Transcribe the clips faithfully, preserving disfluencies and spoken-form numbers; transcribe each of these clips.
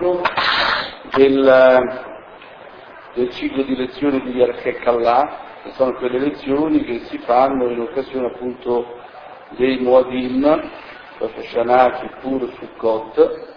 giorno del, del ciclo di lezioni di Yarkek Allah, che sono quelle lezioni che si fanno in occasione appunto dei Moadim, Shana, Kippur, Sukkot,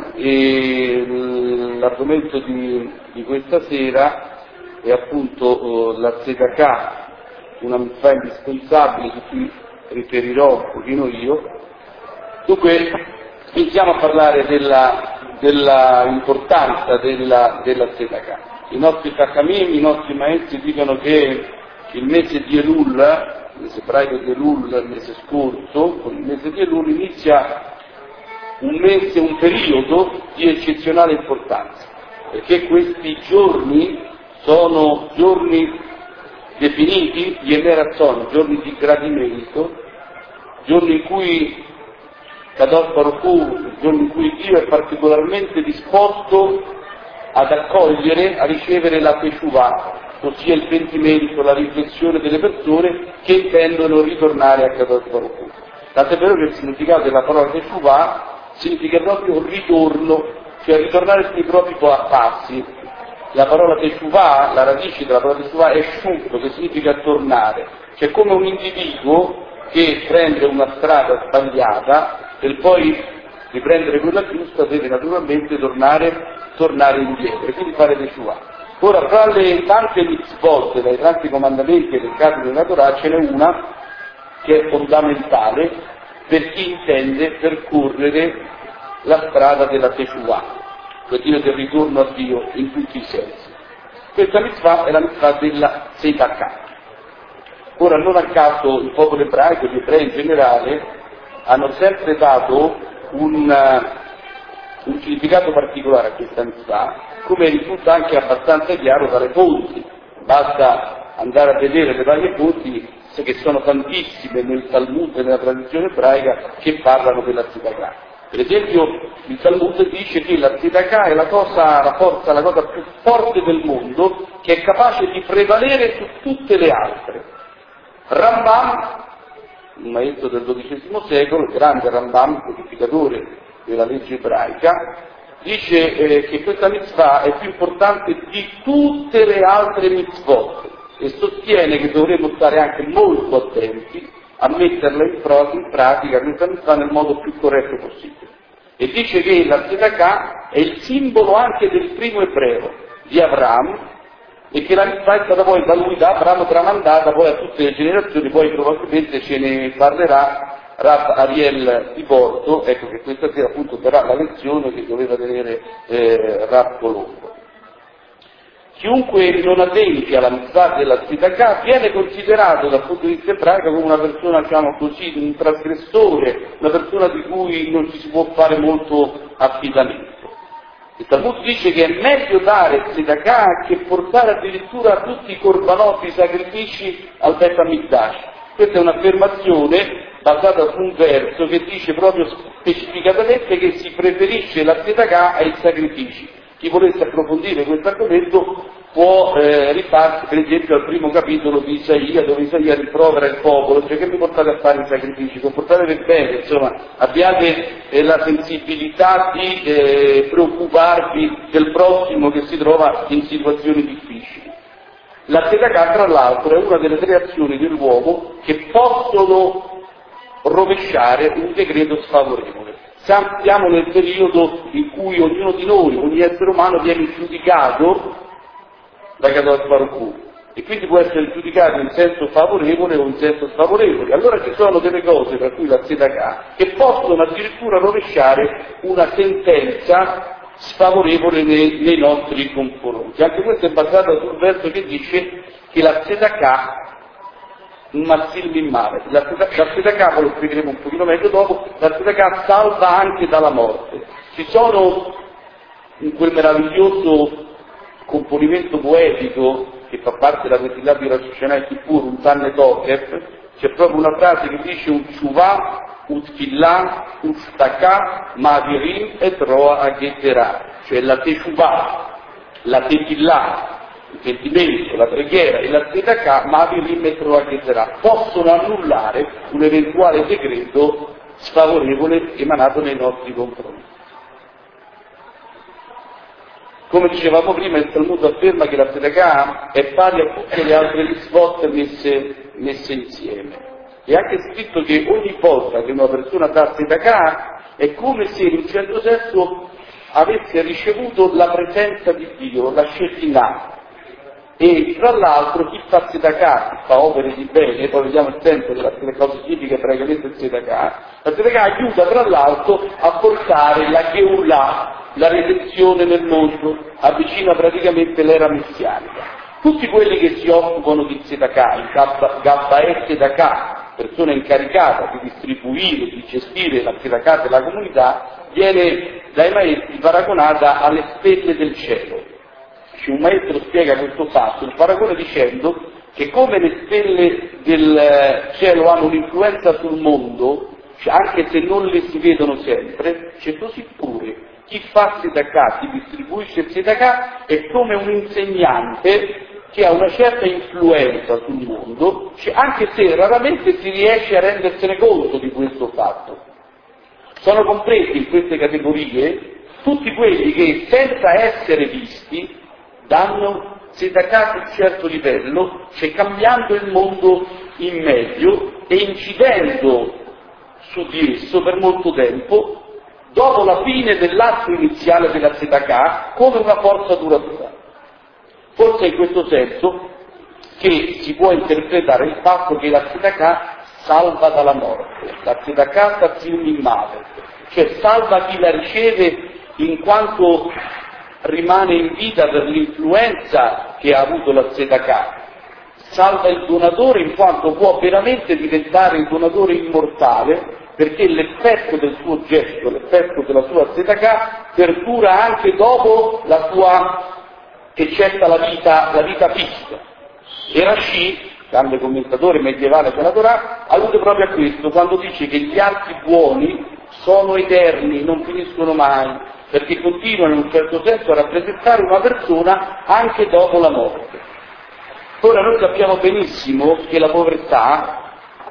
e l'argomento di, di questa sera è appunto uh, la Tzedakah, una mitzvah indispensabile su cui riferirò un pochino io. Dunque iniziamo a parlare della, della importanza della, della Tzedakah. I nostri Chachamim, i nostri maestri dicono che il mese di Elul, il mese ebraico di Elul, il mese scorso, con il mese di Elul inizia un mese, un periodo di eccezionale importanza, perché questi giorni sono giorni definiti di Emerazzon, giorni di gradimento, giorni in cui Kadosh Baruch Hu, giorni in cui Dio è particolarmente disposto ad accogliere, a ricevere la Teshuvah, ossia il pentimento, la riflessione delle persone che intendono ritornare a Kadosh Baruch Hu. Tant'è vero che il significato della parola Teshuvah significa proprio ritorno, cioè ritornare sui propri passi. La parola Teshuvah, la radice della parola Teshuvah è shut, che significa tornare, cioè come un individuo che prende una strada sbagliata per poi riprendere quella giusta deve naturalmente tornare, tornare indietro e quindi fare Teshuvah. Ora, fra le tante mitzvot, dai tanti comandamenti e elencati nella Torah, ce n'è una che è fondamentale per chi intende percorrere la strada della Teshuvah, per dire del ritorno a Dio in tutti i sensi. Questa mitzvah è la mitzvah della Tzedakah. Ora, non a caso il popolo ebraico, gli ebrei in generale, hanno sempre dato un, un significato particolare a questa mitzvah, come risulta anche abbastanza chiaro dalle fonti. Basta andare a vedere le varie fonti, che sono tantissime nel Talmud e nella tradizione ebraica, che parlano della Tzedakah. Per esempio, il Talmud dice che la Tzedakah è la cosa, la forza, la cosa più forte del mondo, che è capace di prevalere su tutte le altre. Rambam, un maestro del dodicesimo secolo, il grande Rambam, codificatore della legge ebraica, dice eh, che questa mitzvah è più importante di tutte le altre mitzvot e sostiene che dovremmo stare anche molto attenti a metterla in, pro, in pratica questa mitzvah nel modo più corretto possibile. E dice che la Tzedakah è il simbolo anche del primo ebreo, di Abramo, e che la mitzvah è stata poi da lui, da Abramo, tramandata poi a tutte le generazioni. Poi probabilmente ce ne parlerà Rav Ariel di Porto, ecco che questa sera appunto darà la lezione che doveva tenere eh, Rav Colombo. Chiunque non adempie alla mitzvah della Tzedakah viene considerato dal punto di vista ebraico come una persona, diciamo così, un trasgressore, una persona di cui non ci si può fare molto affidamento. Il Talmud dice che è meglio dare Tzedakah che portare addirittura tutti i korbanot, i sacrifici al Bet HaMikdash. Questa è un'affermazione basata su un verso che dice proprio specificatamente che si preferisce la Tzedakah ai sacrifici. Chi volesse approfondire questo argomento può eh, rifarsi per esempio al primo capitolo di Isaia, dove Isaia rimprovera il popolo, cioè che mi portate a fare i sacrifici, comportatevi bene, insomma, abbiate eh, la sensibilità di eh, preoccuparvi del prossimo che si trova in situazioni difficili. La Tzedakah, tra l'altro, è una delle tre azioni dell'uomo che possono rovesciare un decreto sfavorevole. Siamo nel periodo in cui ognuno di noi, ogni essere umano, viene giudicato da Kadosh Baruch Hu e quindi può essere giudicato in senso favorevole o in senso sfavorevole. Allora ci sono delle cose, per cui la Tzedakah, che possono addirittura rovesciare una sentenza sfavorevole nei, nei nostri confronti. Anche questo è basato sul verso che dice che la Tzedakah Massil Mimmare, la Tzedakah, lo spiegheremo un pochino meglio dopo, la Tzedakah salva anche dalla morte. Ci sono in quel meraviglioso componimento poetico che fa parte della quantità di Rosh Hashanah e Kippur, un Tanne Tokef, c'è proprio una frase che dice un Tshuvah, Utfilah, Ustakah, Mavirim et Roa Aghetera, cioè la Teshuvah, la Tefillah, il pentimento, la preghiera e la Tzedakah, Mavirim et Roa Aghetera, possono annullare un eventuale decreto sfavorevole emanato nei nostri confronti. Come dicevamo prima, il Talmud afferma che la tzedakah è pari a tutte le altre mitzvot messe, messe insieme. E anche scritto che ogni volta che una persona dà tzedakah è come se in un certo senso avesse ricevuto la presenza di Dio, la Shekinah. E tra l'altro chi fa tzedakah, chi fa opere di bene, poi vediamo il tempo della cosa significa praticamente il tzedakah, la tzedakah aiuta tra l'altro a portare la Geulah, la redenzione nel mondo, avvicina praticamente l'era messianica. Tutti quelli che si occupano di tzedakah, il Gabbae tzedakah, persona incaricata di distribuire, di gestire la tzedakah della comunità, viene dai maestri paragonata alle stelle del cielo. Un maestro spiega questo fatto, il paragone dicendo che come le stelle del cielo hanno un'influenza sul mondo, anche se non le si vedono sempre, c'è così pure chi fa tzedakah, chi distribuisce tzedakah è come un insegnante che ha una certa influenza sul mondo, anche se raramente si riesce a rendersene conto di questo fatto. Sono compresi in queste categorie tutti quelli che senza essere visti danno tzedakah a un certo livello, cioè cambiando il mondo in meglio e incidendo su di esso per molto tempo, dopo la fine dell'atto iniziale della tzedakah, come una forza duratura. Forse è in questo senso che si può interpretare il fatto che la tzedakah salva dalla morte, la tzedakah tatzil min mavet, cioè salva chi la riceve in quanto rimane in vita per l'influenza che ha avuto la tzedakah, salva il donatore in quanto può veramente diventare il donatore immortale, perché l'effetto del suo gesto, l'effetto della sua tzedakah perdura anche dopo la sua, che cessa la vita, la vita fissa. E Rashi, grande commentatore medievale della Torah, allude proprio a questo, quando dice che gli atti buoni sono eterni, non finiscono mai, perché continuano in un certo senso a rappresentare una persona anche dopo la morte. Ora noi sappiamo benissimo che la povertà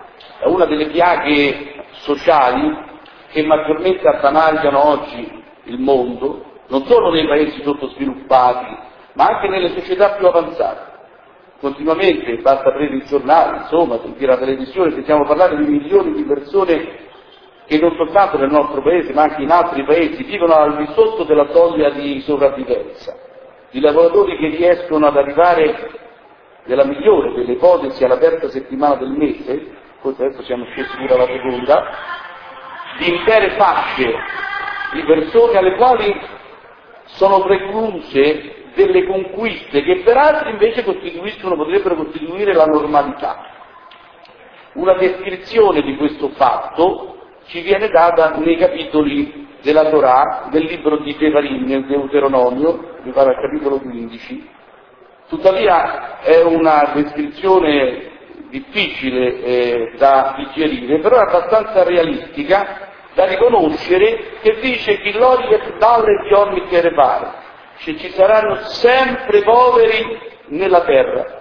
è una delle piaghe sociali che maggiormente attanagliano oggi il mondo, non solo nei paesi sottosviluppati, ma anche nelle società più avanzate. Continuamente, basta aprire il giornale, insomma, sentire la televisione, sentiamo parlare di milioni di persone che non soltanto nel nostro paese, ma anche in altri paesi, vivono al di sotto della soglia di sopravvivenza, di lavoratori che riescono ad arrivare, nella migliore delle ipotesi, alla terza settimana del mese, forse adesso siamo scesi pure alla seconda, di intere fasce di persone alle quali sono precluse delle conquiste che per altri invece costituiscono, potrebbero costituire la normalità. Una descrizione di questo fatto ci viene data nei capitoli della Torah, del libro di Devarim, nel Deuteronomio, mi pare al capitolo quindici. Tuttavia è una descrizione difficile eh, da digerire, però è abbastanza realistica da riconoscere, che dice che l'Oriet dalle giorni che repare, cioè ci saranno sempre poveri nella terra.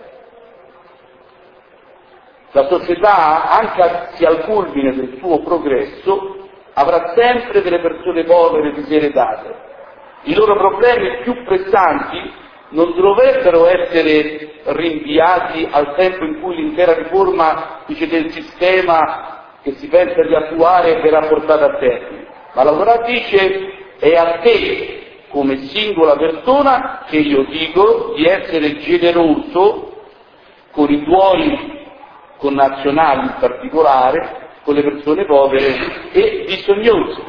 La società, anche al culmine del suo progresso, avrà sempre delle persone povere diseredate. I loro problemi più pressanti non dovrebbero essere rinviati al tempo in cui l'intera riforma, dice, del sistema che si pensa di attuare verrà portata a termine. Ma la Torah dice: è a te, come singola persona, che io dico di essere generoso con i tuoi connazionali in particolare, con le persone povere e bisognose.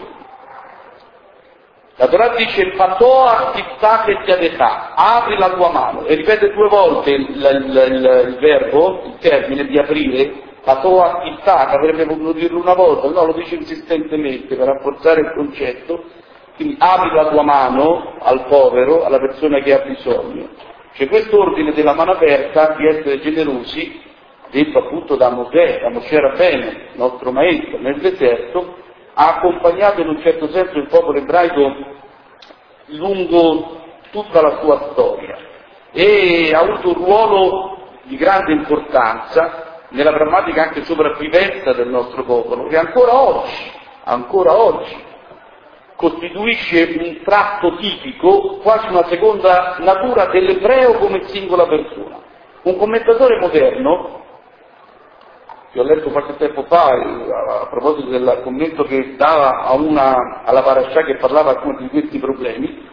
La Torah dice: Patoa tiftach et yadech, apri la tua mano, e ripete due volte il, il, il, il verbo, il termine di aprire. Patoa tiftach avrebbe potuto dirlo una volta, no, lo dice insistentemente per rafforzare il concetto. Quindi apri la tua mano al povero, alla persona che ha bisogno. C'è questo ordine della mano aperta, di essere generosi, detto appunto da Mosè, da Mosè Rabbenu, nostro maestro, nel deserto, ha accompagnato in un certo senso il popolo ebraico lungo tutta la sua storia e ha avuto un ruolo di grande importanza nella drammatica anche sopravvivenza del nostro popolo, che ancora oggi, ancora oggi, costituisce un tratto tipico, quasi una seconda natura dell'ebreo come singola persona. Un commentatore moderno, che ho letto qualche tempo fa, a proposito del commento che dava a una, alla parasha che parlava appunto di questi problemi,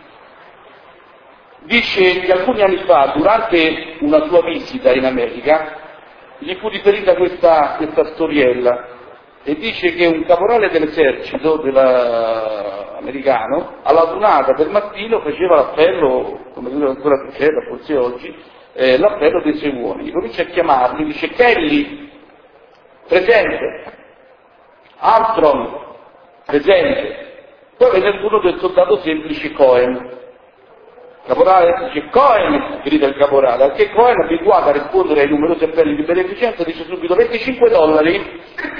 dice che alcuni anni fa, durante una sua visita in America, gli fu riferita questa, questa storiella, e dice che un caporale dell'esercito della, americano, alla dunata del mattino faceva l'appello, come ancora succede, forse oggi, eh, l'appello dei suoi uomini. Comincia a chiamarli, dice: Kelly, presente, Armstrong, presente. Poi vede il turno del soldato semplice Cohen. Caporale dice: Cohen, grida il caporale, perché Cohen, abituato a rispondere ai numerosi appelli di beneficenza, dice subito venticinque dollari.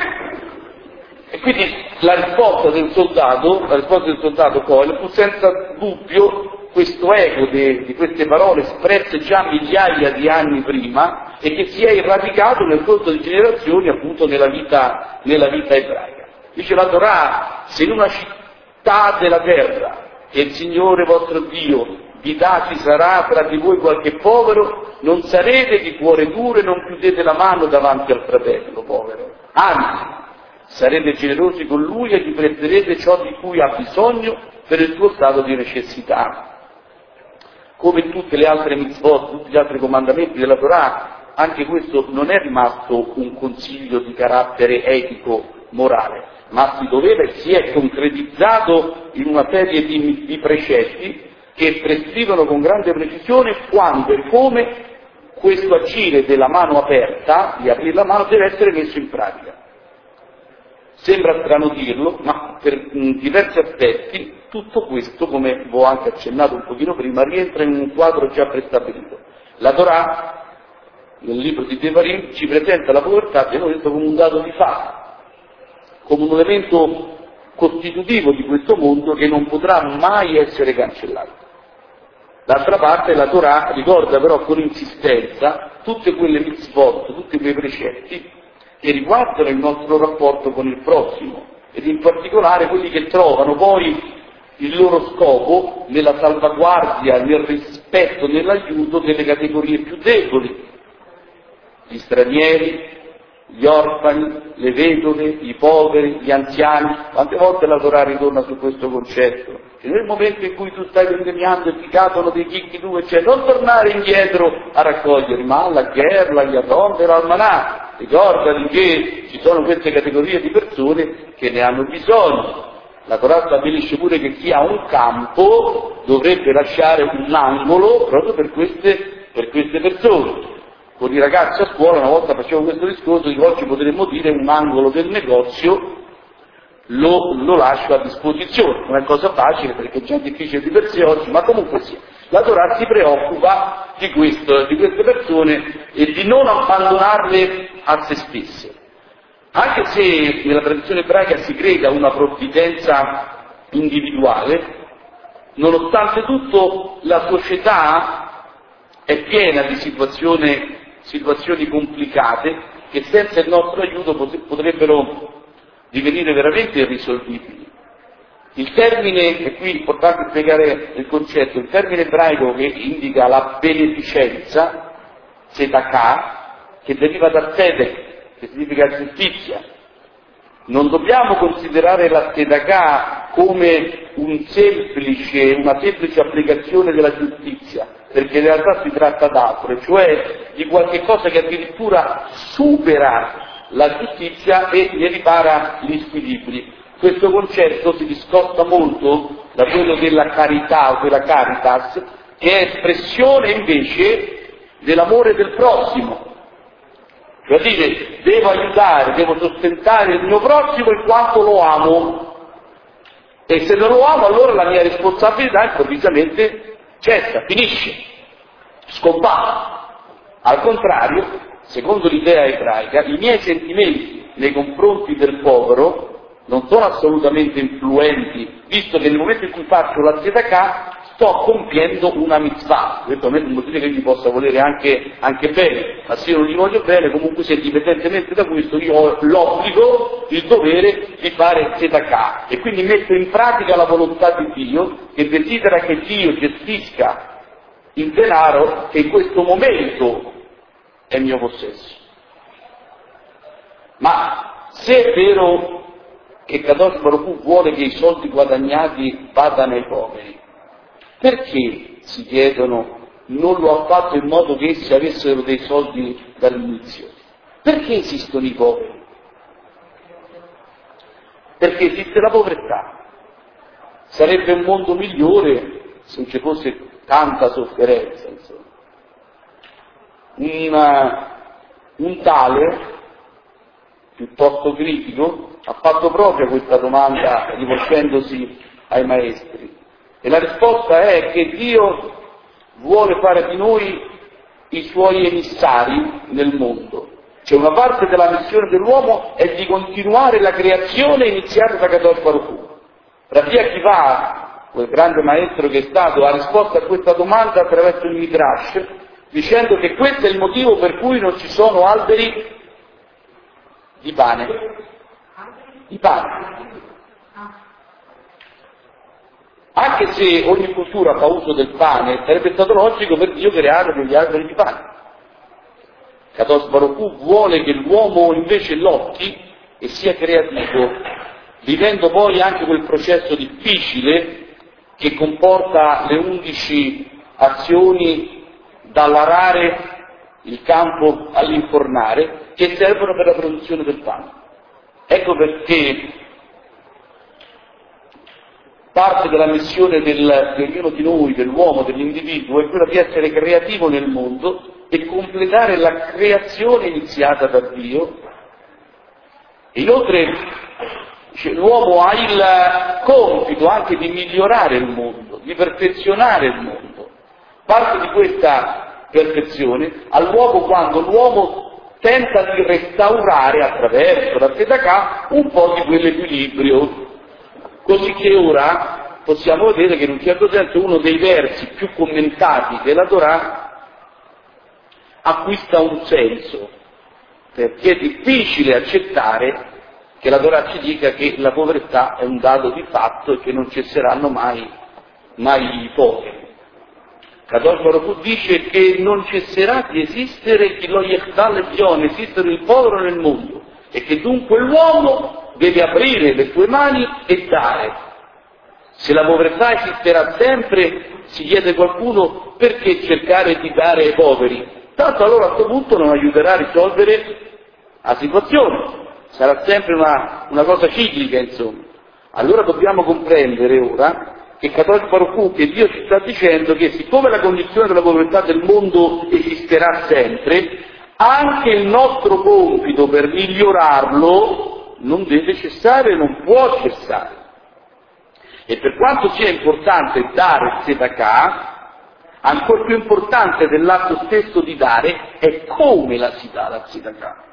E quindi la risposta del soldato, la risposta del soldato Cohen fu senza dubbio questo eco de, di queste parole espresse già migliaia di anni prima e che si è irradicato nel corso di generazioni appunto nella vita, nella vita ebraica. Dice la Torah: se in una città della terra che il Signore vostro Dio vi dà ci sarà tra di voi qualche povero, non sarete di cuore duro e non chiudete la mano davanti al fratello povero, anzi sarete generosi con lui e gli presterete ciò di cui ha bisogno per il suo stato di necessità. Come tutte le altre mitzvot, tutti gli altri comandamenti della Torah, anche questo non è rimasto un consiglio di carattere etico-morale, ma si doveva e si è concretizzato in una serie di, di precetti che prescrivono con grande precisione quando e come questo agire della mano aperta, di aprire la mano, deve essere messo in pratica. Sembra strano dirlo, ma per mh, diversi aspetti tutto questo, come vi ho anche accennato un pochino prima, rientra in un quadro già prestabilito. La Torah, nel libro di Devarim, ci presenta la povertà, abbiamo detto, come un dato di fatto, come un elemento costitutivo di questo mondo che non potrà mai essere cancellato. D'altra parte la Torah ricorda però con insistenza tutte quelle mitzvot, tutti quei precetti che riguardano il nostro rapporto con il prossimo, ed in particolare quelli che trovano poi il loro scopo nella salvaguardia, nel rispetto, nell'aiuto delle categorie più deboli, gli stranieri, gli orfani, le vedove, i poveri, gli anziani. Quante volte la Torah ritorna su questo concetto? Che nel momento in cui tu stai vendemmiando e ti cadono dei chicchi tu, cioè non tornare indietro a raccoglierli, ma alla Gerla, agli Adonde, all'Almanà. Ricordati che ci sono queste categorie di persone che ne hanno bisogno. La Torah stabilisce pure che chi ha un campo dovrebbe lasciare un angolo proprio per queste, per queste persone. Con i ragazzi a scuola una volta facevo questo discorso, di oggi potremmo dire un angolo del negozio lo, lo lascio a disposizione. Non è cosa facile perché è già difficile di per sé oggi, ma comunque sia. La Torah si preoccupa di, questo, di queste persone e di non abbandonarle a se stesse. Anche se nella tradizione ebraica si crede a una provvidenza individuale, nonostante tutto la società è piena di situazioni, situazioni complicate che senza il nostro aiuto potrebbero divenire veramente irrisolvibili. Il termine, e qui è importante spiegare il concetto, il termine ebraico che indica la beneficenza, tzedakah, che deriva da tzedek, che significa giustizia. Non dobbiamo considerare la tzedakah come un semplice, una semplice applicazione della giustizia, perché in realtà si tratta d'altro, cioè di qualche cosa che addirittura supera la giustizia e ne ripara gli squilibri. Questo concetto si discosta molto da quello della carità o della caritas, che è espressione invece dell'amore del prossimo. Cioè dire, devo aiutare, devo sostentare il mio prossimo in quanto lo amo, e se non lo amo allora la mia responsabilità improvvisamente cessa, finisce, scompare. Al contrario, secondo l'idea ebraica, i miei sentimenti nei confronti del povero non sono assolutamente influenti, visto che nel momento in cui faccio la tzedakah sto compiendo una mitzvah. Questo non vuol dire che io gli possa volere anche, anche bene, ma se io non gli voglio bene, comunque se indipendentemente da questo io ho l'obbligo, il dovere di fare tzedakah, e quindi metto in pratica la volontà di Dio, che desidera che Dio gestisca il denaro che in questo momento è mio possesso. Ma se è vero che Kadosh Baruch Hu vuole che i soldi guadagnati vadano ai poveri, perché si chiedono non lo ha fatto in modo che essi avessero dei soldi dall'inizio? Perché esistono i poveri? Perché esiste la povertà. Sarebbe un mondo migliore se non ci fosse tanta sofferenza, insomma. Un, un tale piuttosto critico ha fatto proprio questa domanda rivolgendosi ai maestri, e la risposta è che Dio vuole fare di noi i suoi emissari nel mondo. Cioè una parte della missione dell'uomo è di continuare la creazione iniziata da Kadosh Baruch Hu. Rabbi Akiva, quel grande maestro che è stato, ha risposto a questa domanda attraverso il Midrash, dicendo che questo è il motivo per cui non ci sono alberi di pane, di pane. Anche se ogni cultura fa uso del pane, sarebbe stato logico per Dio creare degli alberi di pane. Kadosh Baruch Hu vuole che l'uomo invece lotti e sia creativo, vivendo poi anche quel processo difficile che comporta le undici azioni dall'arare il campo all'infornare, che servono per la produzione del pane. Ecco perché parte della missione del, di ognuno di noi, dell'uomo, dell'individuo, è quella di essere creativo nel mondo e completare la creazione iniziata da Dio. E inoltre cioè, l'uomo ha il compito anche di migliorare il mondo, di perfezionare il mondo. Parte di questa perfezione ha luogo quando l'uomo tenta di restaurare attraverso la tzedakah un po' di quell'equilibrio, così che ora possiamo vedere che in un certo senso uno dei versi più commentati della Torah acquista un senso, perché è difficile accettare che la Torah ci dica che la povertà è un dato di fatto e che non cesseranno mai, mai i poveri. Kadosh Baruch Hu dice che non cesserà di esistere chi lo yechdal lezione, esistere il povero nel mondo, e che dunque l'uomo deve aprire le sue mani e dare. Se la povertà esisterà sempre, si chiede qualcuno, perché cercare di dare ai poveri? Tanto allora a questo punto non aiuterà a risolvere la situazione, sarà sempre una, una cosa ciclica, insomma. Allora dobbiamo comprendere ora che Kadosh Baruch Hu, che Dio ci sta dicendo che siccome la condizione della povertà del mondo esisterà sempre, anche il nostro compito per migliorarlo non deve cessare, non può cessare. E per quanto sia importante dare tzedakah, ancora più importante dell'atto stesso di dare è come la si dà la tzedakah.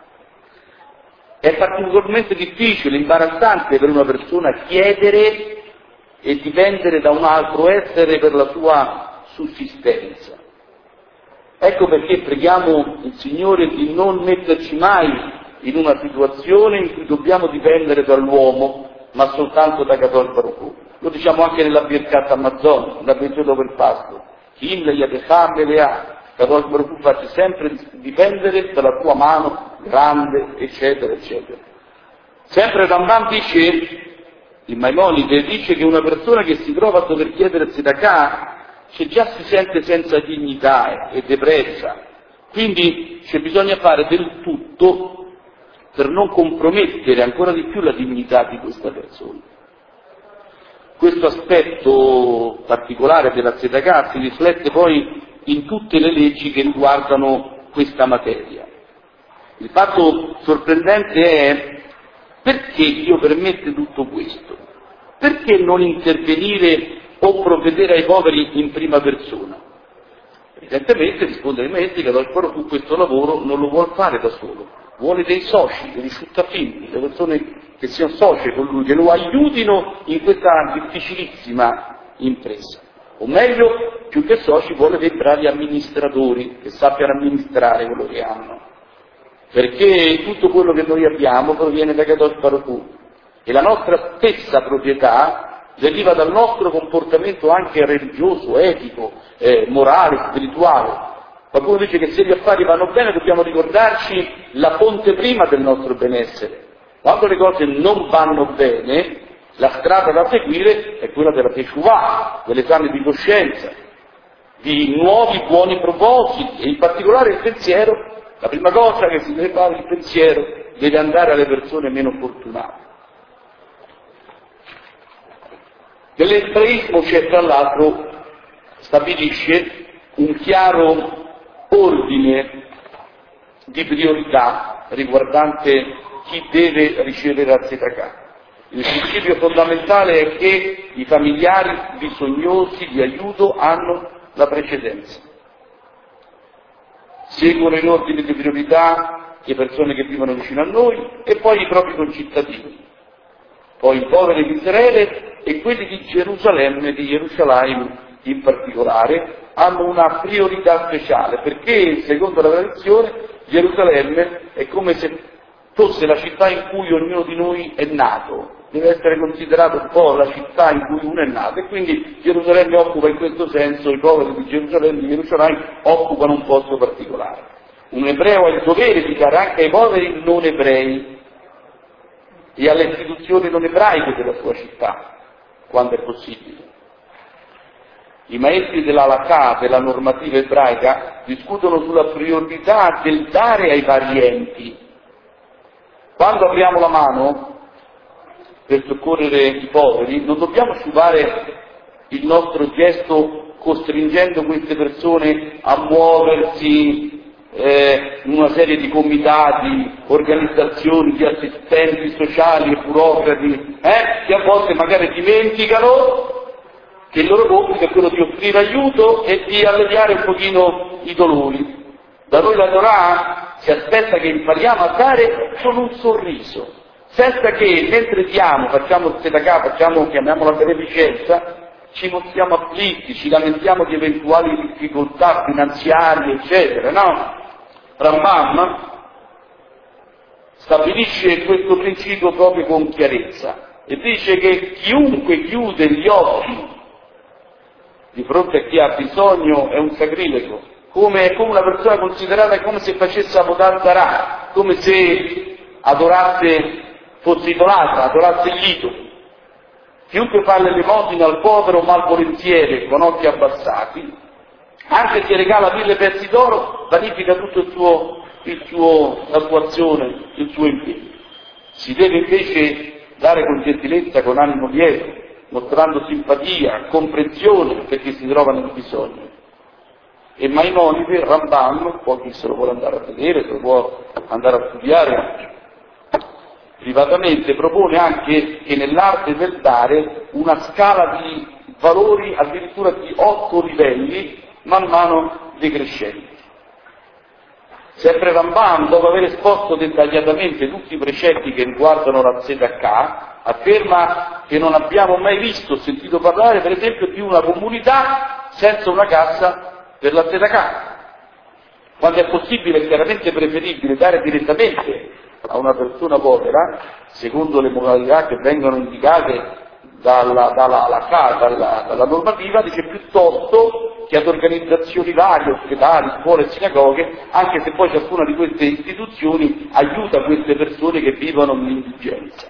È particolarmente difficile, imbarazzante per una persona chiedere e dipendere da un altro essere per la sua sussistenza. Ecco perché preghiamo il Signore di non metterci mai in una situazione in cui dobbiamo dipendere dall'uomo, ma soltanto da Kadosh Baruch Hu. Lo diciamo anche nella Birkat Amazon, nella benedizione dopo il Pasto. Kim le yadecham lea, Kadosh Baruch Hu faccia sempre dipendere dalla tua mano grande, eccetera, eccetera. Sempre Rambam dice, il Maimonide dice che una persona che si trova a dover chiedere tzedakah, che già si sente senza dignità e depressa, quindi c'è bisogno fare del tutto per non compromettere ancora di più la dignità di questa persona. Questo aspetto particolare della tzedakah si riflette poi in tutte le leggi che riguardano questa materia. Il fatto sorprendente è perché Dio permette tutto questo? Perché non intervenire o provvedere ai poveri in prima persona? Evidentemente, risponde ai maestri, che Kadosh Baruch Hu questo lavoro non lo vuole fare da solo, vuole dei soci, dei sciuttafini, delle persone che siano soci con lui, che lo aiutino in questa difficilissima impresa. o meglio, più che soci vuole dei bravi amministratori che sappiano amministrare quello che hanno, perché tutto quello che noi abbiamo proviene da Kadosh Baruch Hu e la nostra stessa proprietà deriva dal nostro comportamento anche religioso, etico, eh, morale, spirituale. Qualcuno dice che se gli affari vanno bene dobbiamo ricordarci la fonte prima del nostro benessere. Quando le cose non vanno bene, la strada da seguire è quella della teshuvah, dell'esame di coscienza, di nuovi buoni propositi, e in particolare il pensiero, la prima cosa che si deve fare, il pensiero deve andare alle persone meno fortunate. Nell'ebraismo c'è tra l'altro, stabilisce un chiaro ordine di priorità riguardante chi deve ricevere la tzedakah. Il principio fondamentale è che i familiari bisognosi di aiuto hanno la precedenza. Seguono in ordine di priorità le persone che vivono vicino a noi e poi i propri concittadini, poi i poveri di Israele e quelli di Gerusalemme, di Gerusalemme in particolare, hanno una priorità speciale, perché secondo la tradizione Gerusalemme è come se fosse la città in cui ognuno di noi è nato, deve essere considerato un po' la città in cui uno è nato, e quindi Gerusalemme occupa in questo senso, i poveri di Gerusalemme, di Gerusalemme occupano un posto particolare. Un ebreo ha il dovere di dare anche ai poveri non ebrei e alle istituzioni non ebraiche della sua città, quando è possibile. I maestri dell'Halakha, della normativa ebraica, discutono sulla priorità del dare ai vari enti. Quando apriamo la mano per soccorrere i poveri, non dobbiamo scudare il nostro gesto costringendo queste persone a muoversi eh, in una serie di comitati, organizzazioni, di assistenti sociali e burocrati, eh, che a volte magari dimenticano che il loro compito è quello di offrire aiuto e di alleviare un pochino i dolori. Da noi la Torah si aspetta che impariamo a dare con un sorriso, senza che mentre diamo, facciamo il tzedakah, facciamo, chiamiamola beneficenza, ci mostriamo afflitti, ci lamentiamo di eventuali difficoltà finanziarie, eccetera, no? Rambam stabilisce questo principio proprio con chiarezza e dice che chiunque chiude gli occhi di fronte a chi ha bisogno è un sacrilego, come, come una persona considerata come se facesse Avodat-Zarah, come se adorasse, fosse idolatra, adorasse gli idoli. Chiunque fa l'elemosina al povero malvolentiere con occhi abbassati, anche se regala mille pezzi d'oro, vanifica tutto il suo, il suo, la sua azione, il suo impegno. Si deve invece dare con gentilezza, con animo lieto, mostrando simpatia, comprensione per chi si trova nel bisogno. E Maimonide, Rambam, poi chi se lo vuole andare a vedere, se lo può andare a studiare privatamente, propone anche che nell'arte del dare una scala di valori addirittura di otto livelli man mano decrescenti. Sempre Rambam, dopo aver esposto dettagliatamente tutti i precetti che riguardano la tzedakah, afferma che non abbiamo mai visto o sentito parlare, per esempio, di una comunità senza una cassa per la tzedakah. Quando è possibile è chiaramente preferibile dare direttamente a una persona povera, secondo le modalità che vengono indicate dalla, dalla, dalla, dalla, dalla normativa, dice piuttosto che ad organizzazioni varie, ospedali, scuole e sinagoghe, anche se poi ciascuna di queste istituzioni aiuta queste persone che vivono in indigenza.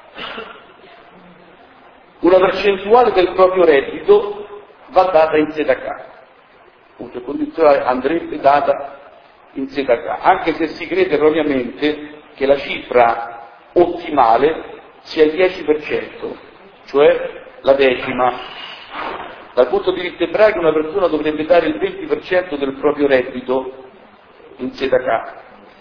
Una percentuale del proprio reddito va data in tzedakah, punto condizionale andrebbe data in tzedakah, anche se si crede erroneamente che la cifra ottimale sia il dieci per cento, cioè la decima. Dal punto di vista ebraico una persona dovrebbe dare il venti per cento del proprio reddito in tzedakah.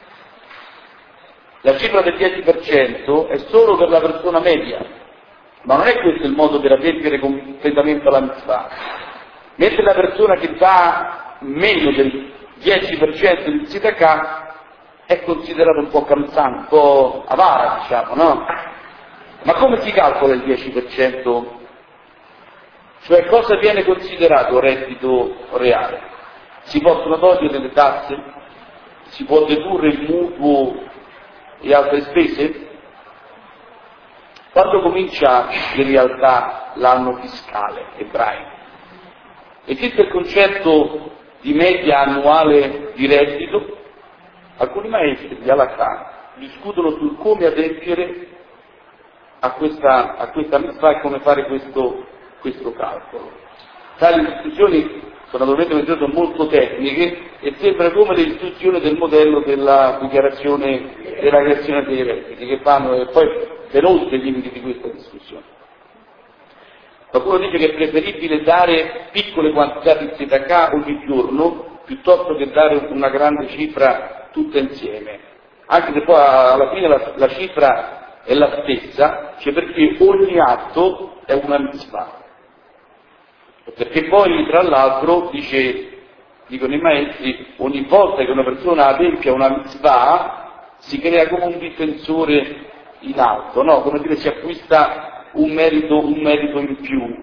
La cifra del dieci per cento è solo per la persona media, ma non è questo il modo per adempiere completamente la mitzvah. Mentre la persona che dà meno del dieci per cento di tzedakah è considerata un po' cansata, un po' avara, diciamo, no? Ma come si calcola il dieci per cento? Cioè, cosa viene considerato reddito reale? Si possono togliere le tasse? Si può dedurre il mutuo e altre spese? Quando comincia in realtà l'anno fiscale ebraico? Esiste il concetto di media annuale di reddito? Alcuni maestri di Halakha discutono sul come adempiere a questa, a questa mitzvah e come fare questo, questo calcolo. Tali discussioni sono naturalmente sono molto tecniche e sembra come le istruzioni del modello della dichiarazione della creazione dei redditi, che vanno e poi ben oltre i limiti di questa discussione. Qualcuno dice che è preferibile dare piccole quantità di tzedakah ogni giorno piuttosto che dare una grande cifra tutta insieme, anche se poi alla fine la, la cifra è la stessa, cioè perché ogni atto è una mitzvah. Perché poi, tra l'altro, dice, dicono i maestri, ogni volta che una persona adempia una mitzvah si crea come un difensore in alto, no? Come dire, si acquista un merito, un merito in più.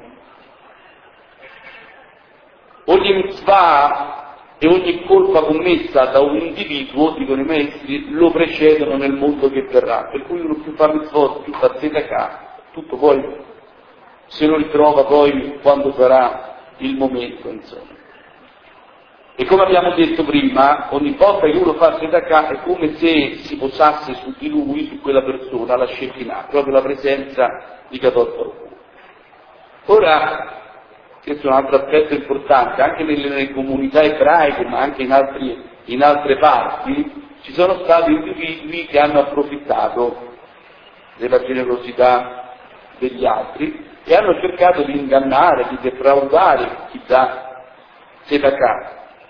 Ogni mitzvah e ogni colpa commessa da un individuo, dicono i maestri, lo precedono nel mondo che verrà. Per cui uno più fa mitzvot, più fa tzedakah, tutto poi se lo ritrova poi quando sarà il momento, insomma. E come abbiamo detto prima, ogni volta che uno fa tzedakah è come se si posasse su di lui, su quella persona, la Shekinah, proprio la presenza di Kadosh Baruch Hu. Ora, questo è un altro aspetto importante, anche nelle, nelle comunità ebraiche, ma anche in, altri, in altre parti, ci sono stati individui che hanno approfittato della generosità degli altri e hanno cercato di ingannare, di defraudare chi dà tzedakah,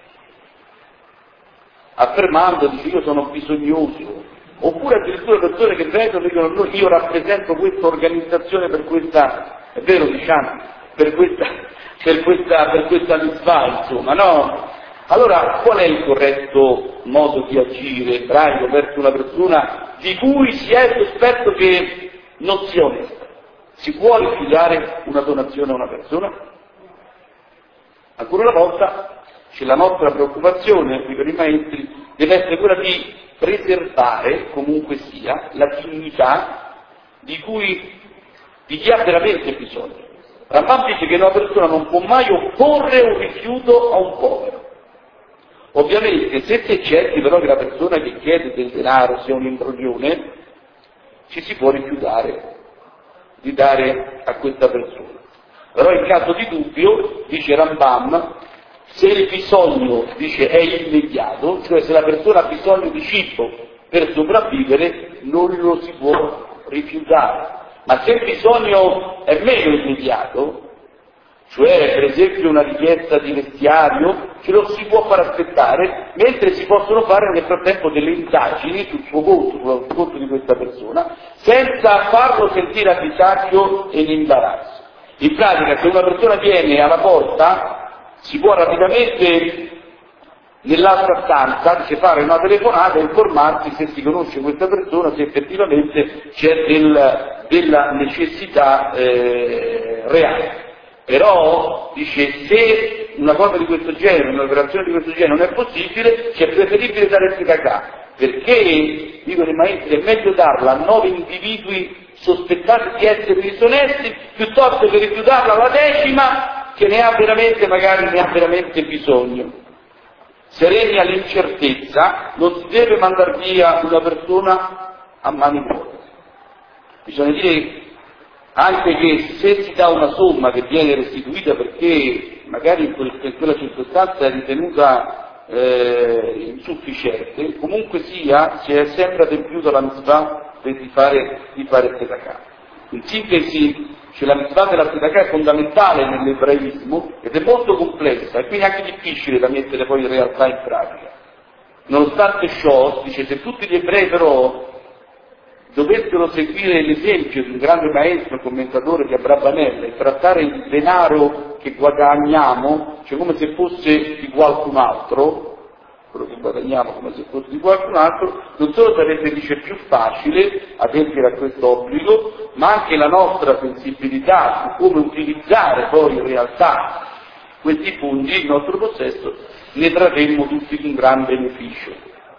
affermando, dice, io sono bisognoso, oppure addirittura persone che vedono e dicono, no, io rappresento questa organizzazione per questa, è vero, diciamo, per questa, per questa, per questa mitzvah, insomma, no? Allora, qual è il corretto modo di agire ebraico verso una persona di cui si è sospetto che non sia onesta? Si può rifiutare una donazione a una persona? Ancora una volta c'è la nostra preoccupazione, dicono i maestri, deve essere quella di preservare, comunque sia, la dignità di cui, di chi ha veramente bisogno. Rambam dice che una persona non può mai opporre un rifiuto a un povero. Ovviamente, se si accetti però che la persona che chiede del denaro sia un imbroglione, ci si può rifiutare di dare a questa persona. Però in caso di dubbio, dice Rambam, se il bisogno, dice, è immediato, cioè se la persona ha bisogno di cibo per sopravvivere, non lo si può rifiutare. Ma se il bisogno è meno immediato, cioè per esempio una richiesta di vestiario, ce lo si può far aspettare, mentre si possono fare nel frattempo delle indagini sul suo conto, sul conto di questa persona, senza farlo sentire a disagio e in imbarazzo. In pratica, se una persona viene alla porta, si può rapidamente nell'altra stanza dice, fare una telefonata e informarsi se si conosce questa persona, se effettivamente c'è del, della necessità eh, reale. Però, dice, se una cosa di questo genere, un'operazione di questo genere non è possibile, c'è preferibile dare il tzedakah, perché, dicono i maestri, è meglio darla a nove individui sospettati di essere disonesti, piuttosto che rifiutarla alla decima, che ne ha veramente, magari ne ha veramente bisogno. Se regna l'incertezza, non si deve mandare via una persona a mani vuote. Bisogna dire anche che se si dà una somma che viene restituita perché magari in, quel, in quella circostanza è ritenuta eh, insufficiente, comunque sia, si è sempre adempiuto la mitzvah di fare, di fare tzedakah. In sintesi, cioè la mitzvah della tzedakah è fondamentale nell'ebraismo ed è molto complessa e quindi anche difficile da mettere poi in realtà in pratica. Nonostante ciò, dice, se tutti gli ebrei però dovessero seguire l'esempio di un grande maestro commentatore di Abravanel e trattare il denaro che guadagniamo, cioè come se fosse di qualcun altro, quello che guadagniamo come se fosse di qualcun altro, non solo sarebbe dice più facile adempiere a questo obbligo, ma anche la nostra sensibilità su come utilizzare poi in realtà questi fondi, il nostro possesso, ne trarremmo tutti un gran beneficio.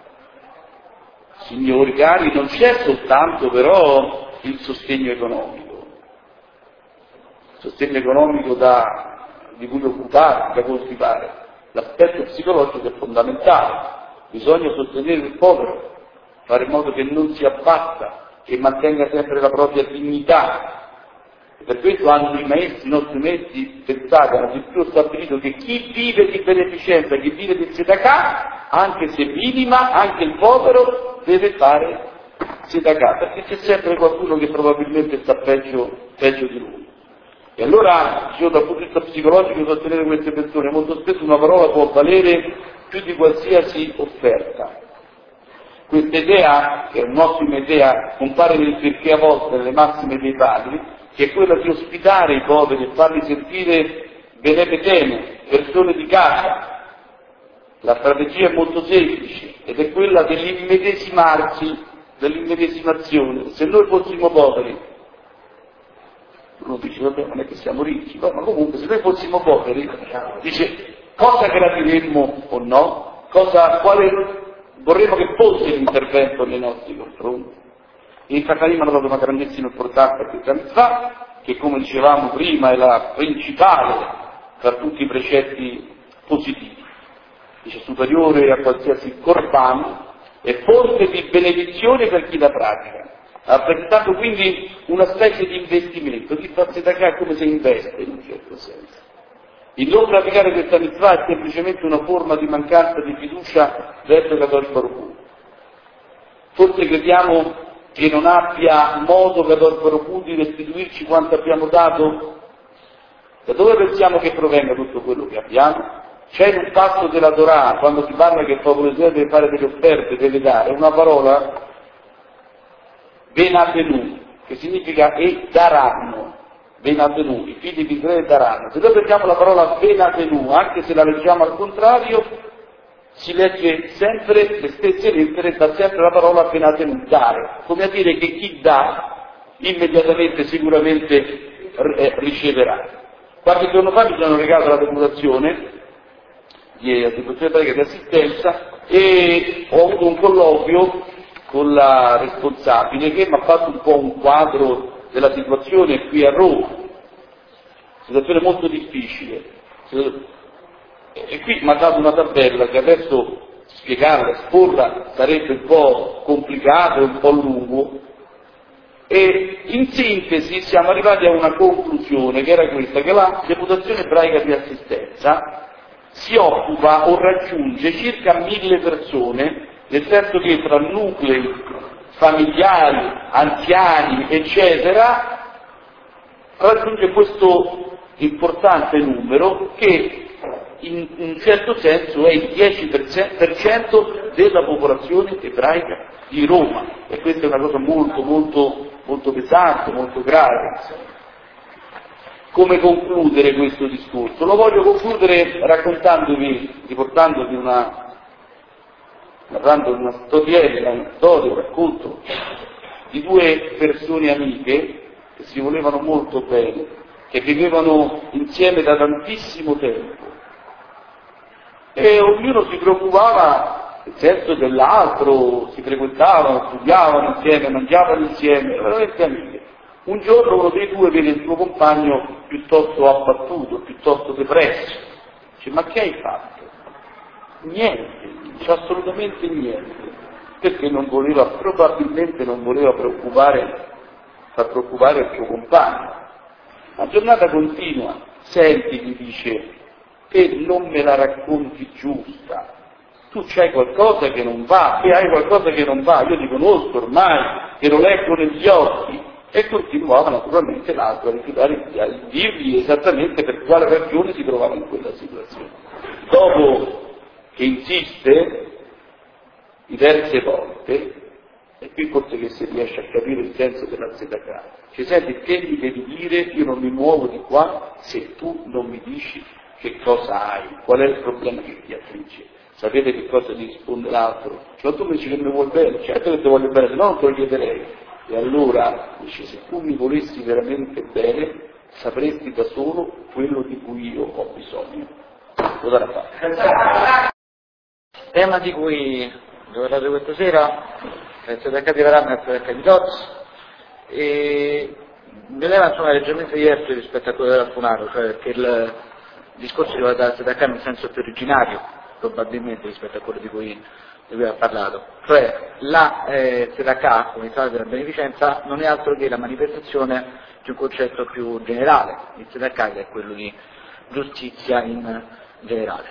Signori cari, non c'è soltanto però il sostegno economico, il sostegno economico da, di cui occuparsi, da coltivare, l'aspetto psicologico è fondamentale, bisogna sostenere il povero, fare in modo che non si abbatta, che mantenga sempre la propria dignità. E per questo hanno i maestri, i nostri maestri pensato, hanno di più stabilito che chi vive di beneficenza, chi vive di tzedakah, anche se minima, anche il povero deve fare tzedakah, perché c'è sempre qualcuno che probabilmente sta peggio, peggio di lui. E allora, io dal punto di vista psicologico sostenere queste persone, molto spesso una parola può valere più di qualsiasi offerta. Questa idea, che è un'ottima idea, compare nel perché a volte nelle massime dei padri, che è quella di ospitare i poveri e farli sentire benepetene, persone di casa. La strategia è molto semplice ed è quella dell'immedesimarsi, dell'immedesimazione. Se noi fossimo poveri, uno dice, vabbè, non è che siamo ricchi, ma comunque se noi fossimo poveri, dice, cosa gradiremmo o no? Cosa, quale vorremmo che fosse l'intervento nei nostri confronti? Il Kakarim hanno dato una grandissima importanza a questa mitzvah, che come dicevamo prima è la principale tra tutti i precetti positivi, dice superiore a qualsiasi korban e fonte di benedizione per chi la pratica. Ha rappresentato quindi una specie di investimento, chi fa tzedakah è come se investe in un certo senso. Il non praticare questa mitzvah è semplicemente una forma di mancanza di fiducia verso il Kadosh Baruch Hu. Forse crediamo che non abbia modo Kadosh Baruch Hu di restituirci quanto abbiamo dato? Da dove pensiamo che provenga tutto quello che abbiamo? C'è in un passo della Torah, quando si parla che il popolo di Israele deve fare delle offerte, deve dare, una parola Benavenu, che significa e daranno, Benavenu, i figli di Israele daranno. Se noi prendiamo la parola Benavenu, anche se la leggiamo al contrario, si legge sempre le stesse lettere, sta sempre la parola Benavenu, dare, come a dire che chi dà immediatamente sicuramente riceverà. Qualche giorno fa mi sono recato alla deputazione di assicurazione di assistenza e ho avuto un colloquio con la responsabile che mi ha fatto un po' un quadro della situazione qui a Roma, situazione molto difficile, e qui mi ha dato una tabella che adesso spiegarla, esporla sarebbe un po' complicato e un po' lungo, e in sintesi siamo arrivati a una conclusione che era questa, che la deputazione ebraica di assistenza si occupa o raggiunge circa mille persone, nel senso che tra nuclei familiari, anziani, eccetera, raggiunge questo importante numero che in un certo senso è il dieci per cento della popolazione ebraica di Roma, e questa è una cosa molto, molto, molto pesante, molto grave. Come concludere questo discorso? Lo voglio concludere raccontandovi, riportandovi una, narrando una storiella, una storia, un racconto di due persone amiche che si volevano molto bene, che vivevano insieme da tantissimo tempo e ognuno si preoccupava del senso dell'altro, si frequentavano, studiavano insieme, mangiavano insieme, erano veramente amiche. Un giorno uno dei due vede il suo compagno piuttosto abbattuto, piuttosto depresso. Dice, ma che hai fatto? Niente, dice assolutamente niente, perché non voleva, probabilmente non voleva preoccupare, far preoccupare il suo compagno. La giornata continua, senti, gli dice, te non me la racconti giusta, tu c'hai qualcosa che non va, te hai qualcosa che non va, io ti conosco ormai, te lo leggo negli occhi. E continuava naturalmente l'altro a rifiutare di dirgli esattamente per quale ragione si trovava in quella situazione. Dopo che insiste diverse volte, e qui forse che si riesce a capire il senso della tzedakah, ci senti, te mi devi dire, io non mi muovo di qua se tu non mi dici che cosa hai, qual è il problema che ti affligge. sapete che cosa gli risponde l'altro? Cioè tu mi dici che mi vuol bene, certo che ti voglio bene, se no non te lo chiederei. E allora dice, se tu mi volessi veramente bene, sapresti da solo quello di cui io ho bisogno. Cosa la fa? Il tema di cui ho parlato questa sera è il Tzedakah di Avraham e il Tzedakah di Dodds, e mi leva insomma leggermente diverso rispetto a quello dell'Alfunaro, cioè perché il discorso riguarda il Tzedakah nel senso più originario, probabilmente rispetto a quello di cui, di cui ha parlato. Cioè la eh, Tzedakah, come sa della beneficenza, non è altro che la manifestazione di un concetto più generale, il Tzedakah, che è quello di giustizia in generale.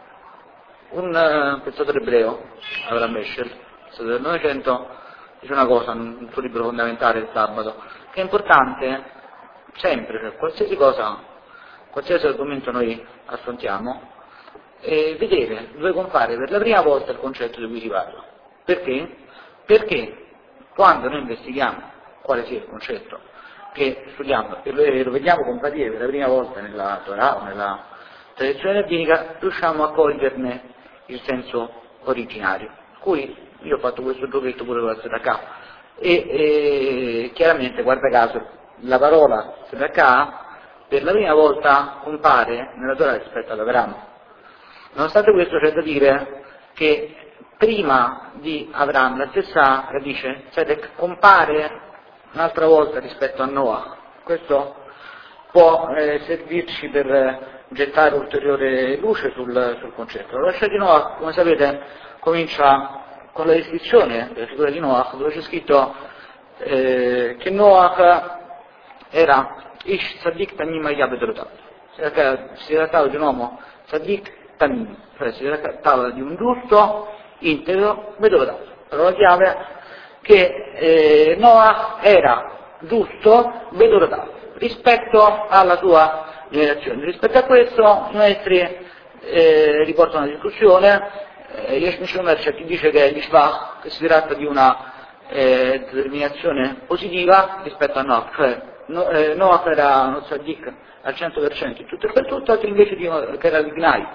Un uh, pensatore ebreo, Avraham Heschel, stato del Novecento, dice una cosa nel suo libro fondamentale, il Sabato, che è importante sempre, cioè qualsiasi cosa, qualsiasi argomento noi affrontiamo, e vedere dove compare per la prima volta il concetto di cui si parla. Perché? Perché quando noi investighiamo quale sia il concetto che studiamo e lo vediamo comparire per la prima volta nella Torah o nella tradizione rabbinica, riusciamo a coglierne il senso originario. Cui io ho fatto questo giochetto pure con la Tzedakah e, e chiaramente, guarda caso, la parola Tzedakah per la prima volta compare nella Torah rispetto ad Avraham. Nonostante questo c'è da dire che prima di Avraham la stessa radice Tzedek compare un'altra volta rispetto a Noah. Questo può eh, servirci per eh, gettare ulteriore luce sul, sul concetto. La lascia di Noah, come sapete, comincia con la descrizione della figura di Noah, dove c'è scritto eh, che Noah era Ish Tzadik Tamim Ayabedrotat. Si trattava di un uomo Tzadik Tamim, cioè si trattava di un giusto, integro, Bedrotat. Allora la chiave che eh, Noah era giusto, Bedrotat, rispetto alla sua generazione. Rispetto a questo i maestri eh, riportano una discussione, eh, Yesh Mishomer c'è chi dice che è l'Ishvach, che si tratta di una eh, determinazione positiva rispetto a Noah, cioè no, eh, Noah era uno tzaddik al cento per cento in tutto e per tutto, altri invece di, che era l'Ignai,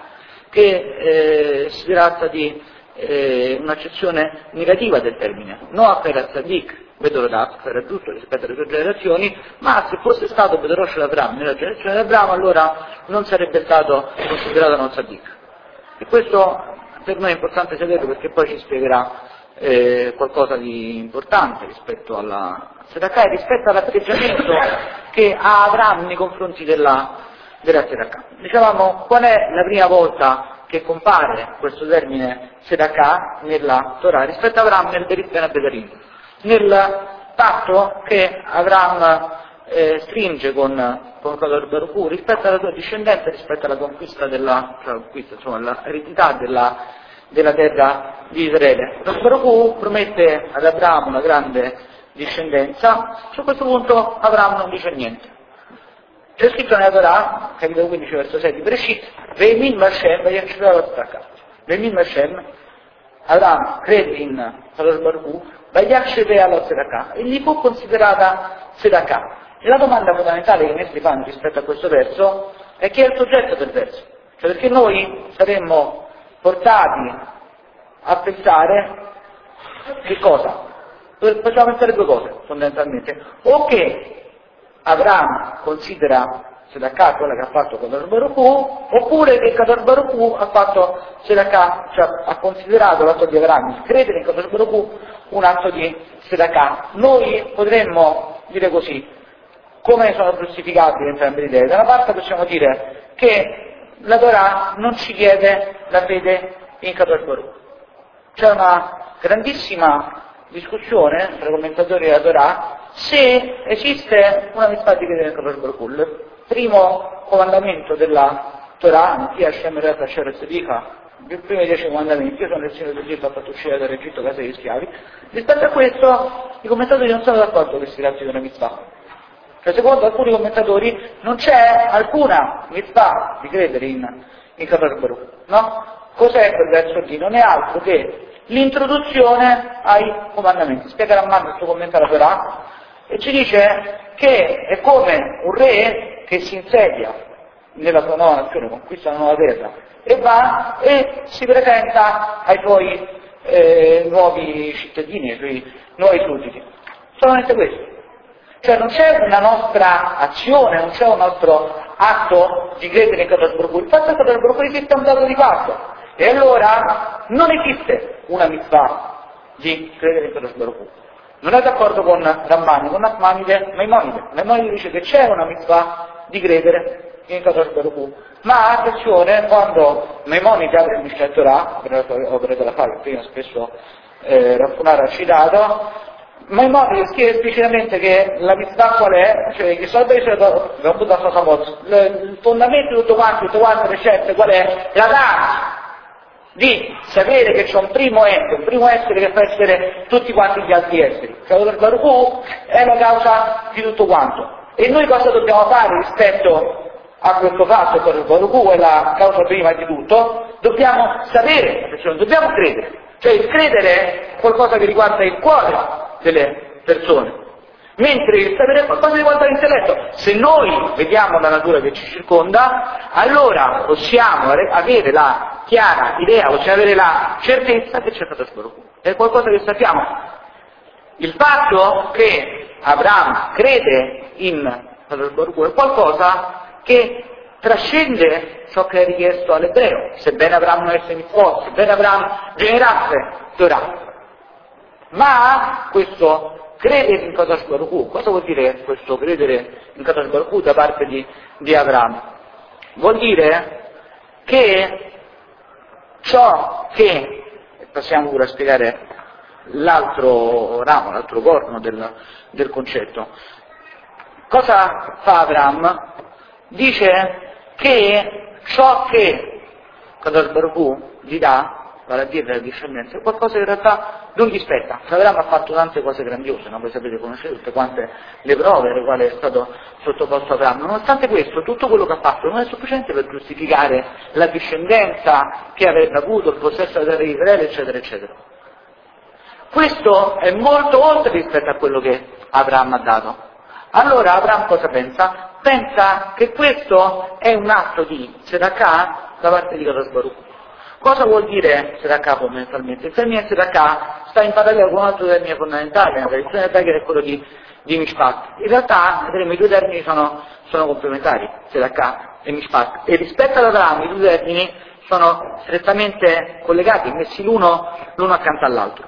che eh, si tratta di eh, un'accezione negativa del termine. Noah era tzaddik Bedorodat, era giusto rispetto alle sue generazioni, ma se fosse stato Bedorosh Avraham nella generazione di Avraham, allora non sarebbe stato considerato non tzaddik. E questo per noi è importante saperlo, perché poi ci spiegherà eh, qualcosa di importante rispetto alla Tzedakah e rispetto all'atteggiamento che ha Avraham nei confronti della, della Tzedakah. Dicevamo, qual è la prima volta che compare questo termine Tzedakah nella Torah rispetto a Avraham nel Berit Ben Abedarim, nel patto che Avraham eh, stringe con, con Kadosh Baruch Hu rispetto alla sua discendenza, rispetto alla conquista della, cioè, conquista, insomma, l'eredità della, della terra di Israele. Kadosh Baruch Hu promette ad Avraham una grande discendenza, su questo punto Avraham non dice niente. C'è scritto nella Torah, capitolo quindici, verso sei di Bereshit, Ve'emin Hashem vayachsheva tzedakah. Ve'emin Hashem, Avraham crede in Kadosh Baruch Hu, vayachsheva alla tzedakah, e gli fu considerata tzedakah. E la domanda fondamentale che i maestri fanno rispetto a questo verso è chi è il soggetto del verso. Cioè, perché noi saremmo portati a pensare che cosa? Facciamo pensare due cose, fondamentalmente. O che Avraham considera Tzedakah quella che ha fatto Kadosh Baruch Hu, oppure che Kadosh Baruch Hu ha fatto Tzedakah, cioè ha considerato l'atto di Avraham, credere in Kadosh Baruch Hu, un atto di Tzedakah. Noi potremmo dire così, come sono giustificabili entrambe le idee? Da una parte possiamo dire che la Torah non ci chiede la fede in Kadosh Baruch Hu. C'è una grandissima discussione tra i commentatori della Torah se esiste una mitzvah di credere in Kadosh Baruch Hu. Il primo comandamento della Torah, chi Hashem Elohecha Asher Tzedika, i primi dieci comandamenti, io sono il Signore d'Egitto, ho fatto uscire dall'Egitto casa degli schiavi. Rispetto a questo i commentatori non sono d'accordo che si tratti di una mitzvah. Cioè, secondo alcuni commentatori non c'è alcuna mitzvah di credere in, in Kadosh Baruch Hu, no? Cos'è quel verso lì? Non è altro che l'introduzione ai comandamenti. Spiega Ramban nel suo commentario alla Torah e ci dice che è come un re che si insedia nella sua nuova nazione, conquista una nuova terra, e va e si presenta ai suoi eh, nuovi cittadini, ai suoi nuovi sudditi. Solamente questo. Cioè non c'è una nostra azione, non c'è un nostro atto di credere in Kadosh Baruch Hu. Il fatto che Kadosh Baruch Hu esiste è un dato di fatto. E allora non esiste una mitzvah di credere in Kadosh Baruch Hu. Non è d'accordo con Rammani, con Nachmanide, Maimonide. Maimonide dice che c'è una mitzvah di credere in Kadosh Baruch Hu. Ma attenzione, quando Maimonide apre il Mishneh Torah, opera della Fabio, prima spesso eh, Raffunara ha citato, Maimonide scrive esplicitamente che la mitzvah qual è, cioè che soldi il fondamento di tutto quanto, tutto quanto le scienze, qual è? La data di sapere che c'è un primo essere, un primo essere che fa essere tutti quanti gli altri esseri. Cioè il Baruch Hu è la causa di tutto quanto. E noi cosa dobbiamo fare rispetto a questo fatto, che il Baruch Hu è la causa prima di tutto? Dobbiamo sapere, cioè non dobbiamo credere. Cioè il credere è qualcosa che riguarda il cuore delle persone, mentre il sapere è qualcosa che riguarda l'intelletto. Se noi vediamo la natura che ci circonda, allora possiamo avere la chiara idea, possiamo avere la certezza che c'è Kadosh Baruch Hu. È qualcosa che sappiamo. Il fatto che Abramo crede in Kadosh Baruch Hu è qualcosa che trascende ciò che è richiesto all'ebreo, sebbene Abramo non essere mitzvot, sebbene Abramo generasse Torah. Ma questo credere in Kadosh Baruch Hu, cosa vuol dire questo credere in Kadosh Baruch Hu da parte di, di Abramo? Vuol dire che ciò che, passiamo pure a spiegare l'altro ramo, l'altro corno del, del concetto, cosa fa Abramo? Dice che ciò che Kadosh Baruch Hu gli dà, vale a dire la discendenza, è qualcosa che in realtà non gli spetta. Abramo ha fatto tante cose grandiose, no? Voi sapete, conoscete tutte quante le prove alle quali è stato sottoposto Abramo. Nonostante questo, tutto quello che ha fatto non è sufficiente per giustificare la discendenza che avrebbe avuto, il possesso della terra di Israele, eccetera, eccetera. Questo è molto oltre rispetto a quello che Abramo ha dato. Allora Abramo cosa pensa? Pensa che questo è un atto di tzedakah da parte di Kadosh Baruch Hu. Cosa vuol dire tzedakah fondamentalmente? Il termine tzedakah sta in parallelo con un altro termine fondamentale nella tradizione ebraica, che è quello di, di mishpat. In realtà vedremo, i due termini sono, sono complementari, tzedakah e mishpat, e rispetto ad Abramo i due termini sono strettamente collegati, messi l'uno, l'uno accanto all'altro.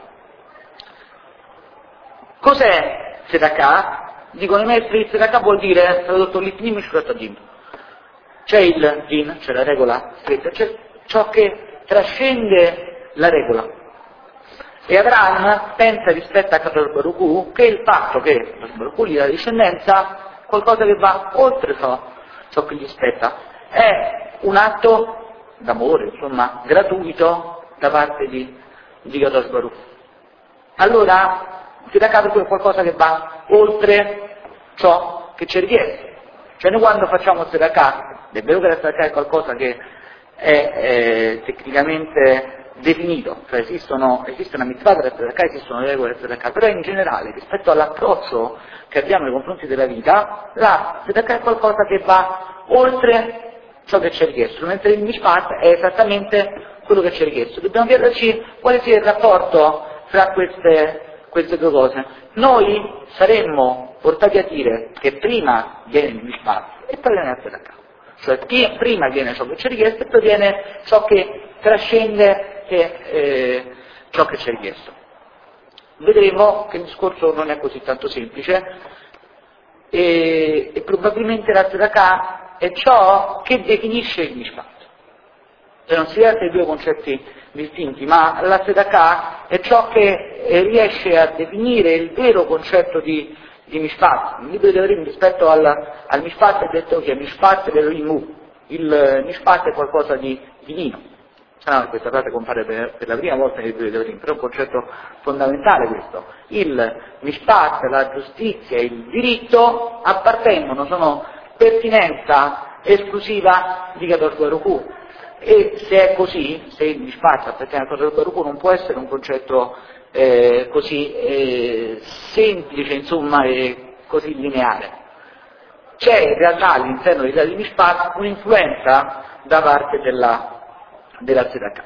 Cos'è tzedakah? Dicono i maestri, tzedakah vuol dire, tradotto l'itnim mishpat din. C'è il din, c'è la regola stretta, c'è ciò che trascende la regola. E Abraham pensa rispetto a Kadosh Baruch Hu che il fatto che Kadosh Baruch Hu gli dà discendenza, qualcosa che va oltre ciò, ciò che gli spetta, è un atto d'amore, insomma, gratuito da parte di, di Kadosh Baruch Hu. Allora, tzedakah è qualcosa che va oltre ciò che ci è richiesto. Cioè noi quando facciamo tzedakah, è vero che la tzedakah è qualcosa che è eh, tecnicamente definito, cioè esistono, esiste una mitzvah della tzedakah, esistono le regole della tzedakah, però in generale rispetto all'approccio che abbiamo nei confronti della vita, la tzedakah è qualcosa che va oltre ciò che ci è richiesto, mentre il mishpat è esattamente quello che ci è richiesto. Dobbiamo chiederci quale sia il rapporto fra queste, queste due cose. Noi saremmo portati a dire che prima viene il mishpat e poi viene la tzedakah. Cioè prima viene ciò che ci è richiesto e poi viene ciò che trascende che, eh, ciò che ci è richiesto. Vedremo che il discorso non è così tanto semplice e, e probabilmente la tzedakah è ciò che definisce il mishpat. Cioè non si tratta di due concetti distinti, ma la tzedakah è ciò che riesce a definire il vero concetto di di mishpat. Il libro di Devarim rispetto al, al mishpat è detto che mishpat Elohim, il mishpat è qualcosa di divino. Strano che questa frase compare per, per la prima volta nel libro di Devarim, però è un concetto fondamentale questo. Il mishpat, la giustizia e il diritto appartengono, sono pertinenza esclusiva di Kadosh Baruch Hu. E se è così, se il mishpat appartiene a Kadosh Baruch Hu, non può essere un concetto Eh, così eh, semplice, insomma, e così lineare. c'è in realtà all'interno dell'idea di Mishpat un'influenza da parte della, della Tzedakah.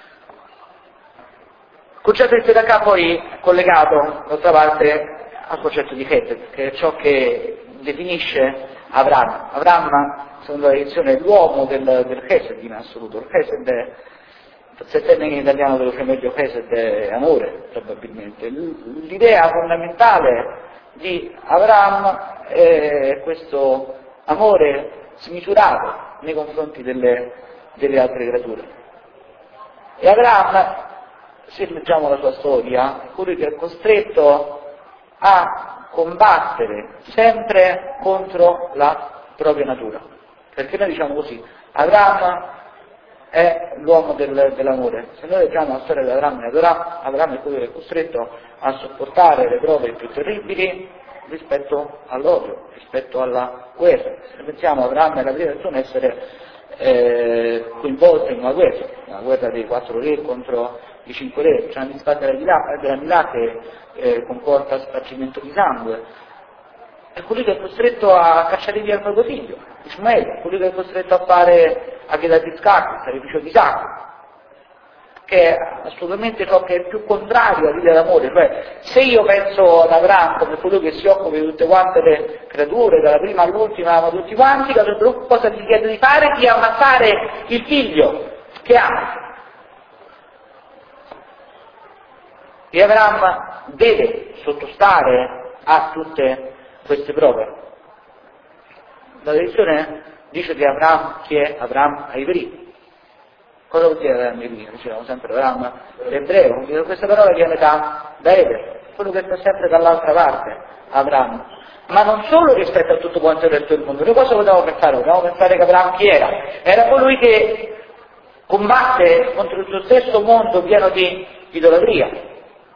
Il concetto di Tzedakah poi è collegato, d'altra parte, al concetto di Chesed, che è ciò che definisce Avraham. Avraham, secondo la tradizione, è l'uomo del, del Chesed in assoluto. Il Chesed è, se tende in italiano dello c'è meglio Chesed è amore, probabilmente. L'idea fondamentale di Avraham è questo amore smisurato nei confronti delle, delle altre creature. E Avraham, se leggiamo la sua storia, è colui che è costretto a combattere sempre contro la propria natura. Perché noi diciamo così, Avraham è l'uomo del, dell'amore. Se noi leggiamo la storia di Avraham e Adorà, Avraham è colui che è costretto a sopportare le prove più terribili rispetto all'odio, rispetto alla guerra. Se pensiamo a Avraham è la prima persona a essere eh, coinvolta in una guerra, una guerra dei quattro re contro i cinque re, c'è una disfatta della Milà che eh, comporta spargimento di sangue. È colui che è costretto a cacciare via il proprio figlio, Ismaele, è colui che è costretto a fare a Ghedat Yitzhak, il sacrificio di Isacco, che è assolutamente ciò che è più contrario all'idea d'amore. Cioè, se io penso ad Avraham come colui che si occupa di tutte quante le creature, dalla prima all'ultima, ma tutti quanti, cosa gli chiede di fare? Di ammazzare il figlio che ha. E Avraham deve sottostare a tutte queste prove. La tradizione dice che Avraham, chi è Avraham Ivri. Cosa vuol dire Avraham Ivri? Dicevamo sempre Avraham l'ebreo, questa parola viene da, da Eber, quello che sta sempre dall'altra parte, Avraham. Ma non solo rispetto a tutto quanto il resto del mondo, noi cosa potevamo pensare? Potevamo pensare che Avraham chi era? Era colui che combatte contro il suo stesso mondo pieno di idolatria.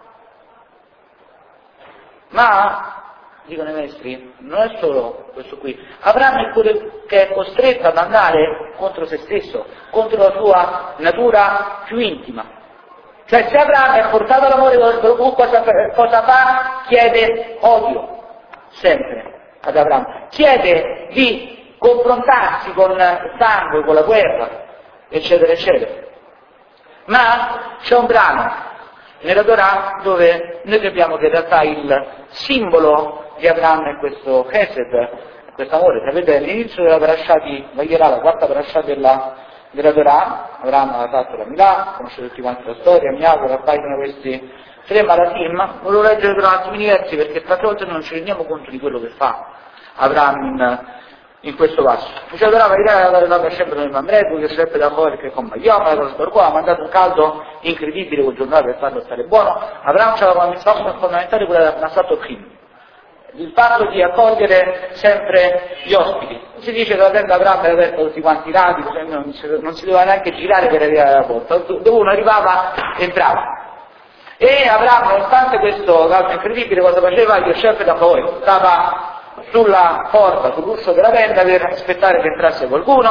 Ma, dicono i maestri, non è solo questo qui. Avraham è quello che è costretto ad andare contro se stesso, contro la sua natura più intima. Cioè, se Avraham è portato all'amore, cosa, cosa fa? Chiede odio, sempre, ad Avraham. Chiede di confrontarsi con il sangue, con la guerra, eccetera, eccetera. Ma c'è un brano nella Torah dove noi capiamo che in realtà il simbolo di Avraham è questo Chesed, questo amore. Sapete, all'inizio della parasha di Vayera, la quarta parasha della, della Torah, Avraham aveva fatto la Milà, conoscete tutti quanti la storia, mi auguro appaiono questi tre Malatim, volevo leggere però attimi diversi perché tante volte non ci rendiamo conto di quello che fa Avraham in, in questo passo. Dice la Vayera la Hashem per il Mamredu, che sarebbe da fuori che con Bayoma, la cosa qua, ha mandato un caldo incredibile quel giorno per farlo stare buono. Avraham c'era una mitzvah fondamentale, quella del Nasato Chim, il fatto di accogliere sempre gli ospiti. Si dice che la tenda Avraham era aperta tutti quanti i lati, non si, non si doveva neanche girare per arrivare alla porta, dove uno arrivava entrava. E Avraham, nonostante questo caldo incredibile, cosa faceva? Yosef da fuori, stava sulla porta, sull'uscio della tenda per aspettare che entrasse qualcuno.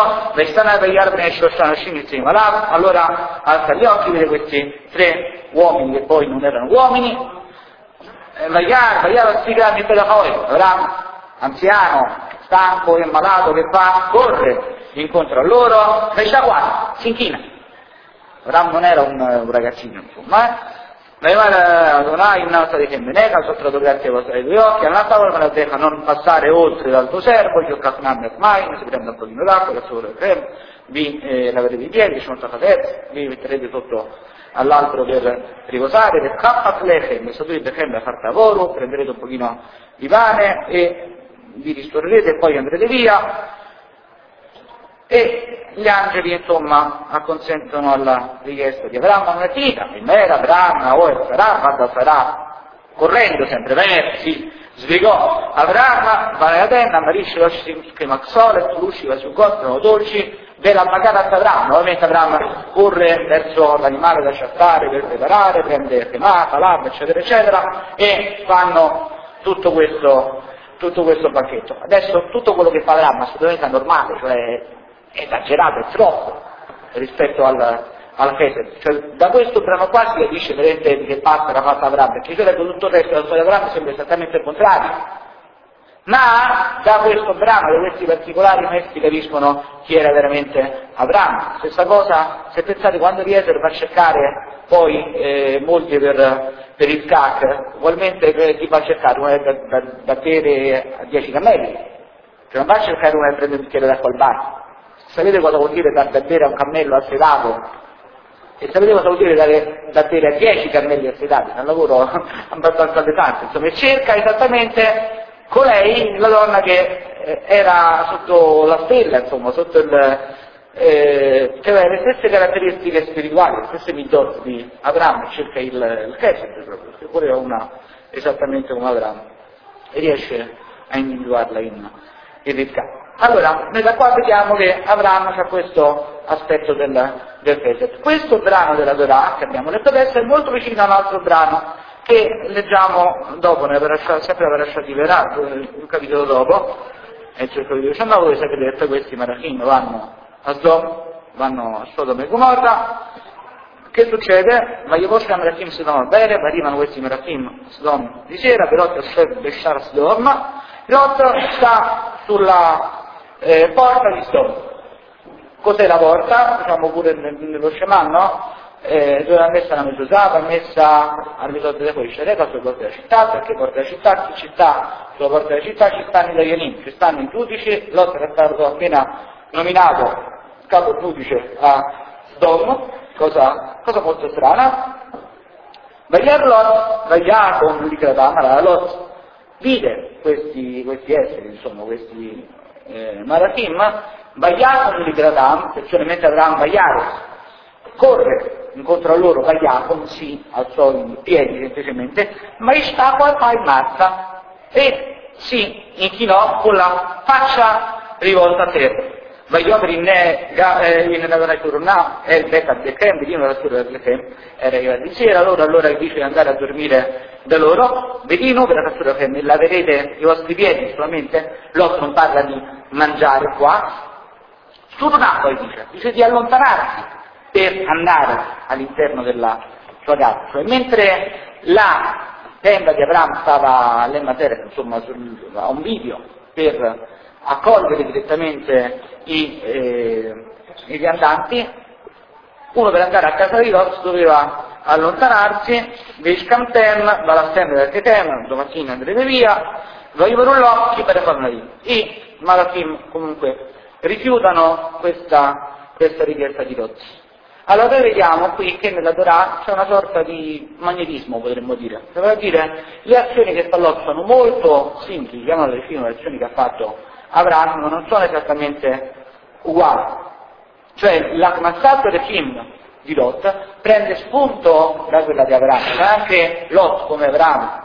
Allora alza gli occhi, vede questi tre uomini che poi non erano uomini. Magliar, Magliar Stigami Avraham, anziano, stanco e malato, che fa? Corre incontro a loro, Mesha qua, si inchina. Avraham non era un, un ragazzino, insomma, eh? Non hai un'altra di Femmeneca, sotto grazie ai tuoi occhi, all'altra volta me la deja non passare oltre dal tuo servo, io Kafnam mai, si prende un pochino d'acqua, il sole creme, vi eh, laverete i piedi, sono tafatezze, vi metterete sotto all'altro per riposare, per Kaffat Lechem, Soturi Bechem, far lavoro, prenderete un pochino di pane e vi ristorerete e poi andrete via. E gli angeli, insomma, acconsentono alla richiesta di Avraham, non è finita, Mera, Avraham, oh, sarà, Vada sarà, correndo sempre versi, sbrigò Avraham, va nella tenda, Marisce lo Schemaxolet, l'usci va sul corpo, dolci, della magata ad Avraham. Nuovamente Avraham corre verso l'animale da sciattare per preparare, prende Chemata, l'arma, eccetera, eccetera, e fanno tutto questo, tutto questo banchetto. Adesso tutto quello che fa Avraham assolutamente anormale, cioè esagerato, è troppo rispetto al, alla Chesed. Cioè, da questo brano qua si capisce veramente di che parte era fatta Avraham, perché io leggo tutto il resto della storia di Avraham sembra esattamente il contrario. Ma da questo brano, da questi particolari messi capiscono chi era veramente Abramo. Stessa cosa, se pensate, quando Eliezer va a cercare poi eh, molti per, per il Iscacca, ugualmente chi va a cercare uno da, da, da bere a dieci cammelli, cioè non va a cercare uno che prende un bicchiere d'acqua al bar. Sapete cosa vuol dire dar da bere a un cammello assetato? E sapete cosa vuol dire dare da bere a dieci cammelli assetati? È un lavoro abbastanza pesante, insomma, e cerca esattamente colei, la donna che eh, era sotto la stella, insomma, sotto il, eh, che aveva le stesse caratteristiche spirituali, le stesse midot di Abramo, cerca il, il Chesed proprio, che pure era una esattamente come Abramo, e riesce a individuarla in, in Rivka. Allora, noi da qua vediamo che Abramo ha questo aspetto del, del Chesed. Questo brano della Torah, che abbiamo letto adesso, è molto vicino a un altro brano, che leggiamo dopo, ne parasha, sempre la parasha di Verà, un capitolo dopo, è il capitolo diciannove, voi sapete che questi Marachim vanno a Sdom, vanno a Sodoma e Gomorra. Che succede? Vayevoshka Marachim Sodom Bere, arrivano questi Marachim Sodom di sera, Lot Beshar Sodom, Lot sta sulla eh, porta di Sodom. Cos'è la porta? Diciamo pure nello Sheman, no? Eh, dove ha messa la mezzosa, ha messa al risorto di poi Scereka sulla porta della città, perché porta della città, chi città, sulla porta della città ci stanno i Dayanim, ci stanno i giudici, Lot era stato appena nominato capo giudice a Sdom, cosa, cosa molto strana. Vagliar Lot, Vagliar con l'Ikradam, Lot vide questi, questi esseri, insomma, questi eh, Malachim, Vagliar con l'Ikradam, perciò mentre Abraham Vagliares, corre incontro a loro, Vagliacon si alzò in piedi semplicemente, ma Ishtaqua fa in mazza e si inchinò con la faccia rivolta a terra. Vagliopri in Navarra e il Becca Bechem, vedino la sua Bechem, era arrivato di sera, loro allora dice di andare a dormire da loro, vedino per la sua Bechem, laverete i vostri piedi solamente, Lot non parla di mangiare qua, Surnacqua dice, dice di allontanarsi per andare all'interno della sua casa. Cioè, mentre la tenda di Abramo stava all'Emmatere, insomma, sul, a un video per accogliere direttamente i, eh, i viandanti, uno per andare a casa di Lot doveva allontanarsi, Vishkamtem, Balastem del Ketem, domattina andrete via, Vaivarulocchi per farla lì. I Malachim comunque rifiutano questa, questa richiesta di Lot. Allora noi vediamo qui che nella Torah c'è una sorta di magnetismo, potremmo dire. Vale a dire, le azioni che fa Lot sono molto simili, chiamano le azioni che ha fatto Abramo, ma non sono esattamente uguali. Cioè, la Massat Rechim di Lot prende spunto da quella di Abramo, ma anche Lot, come Abramo,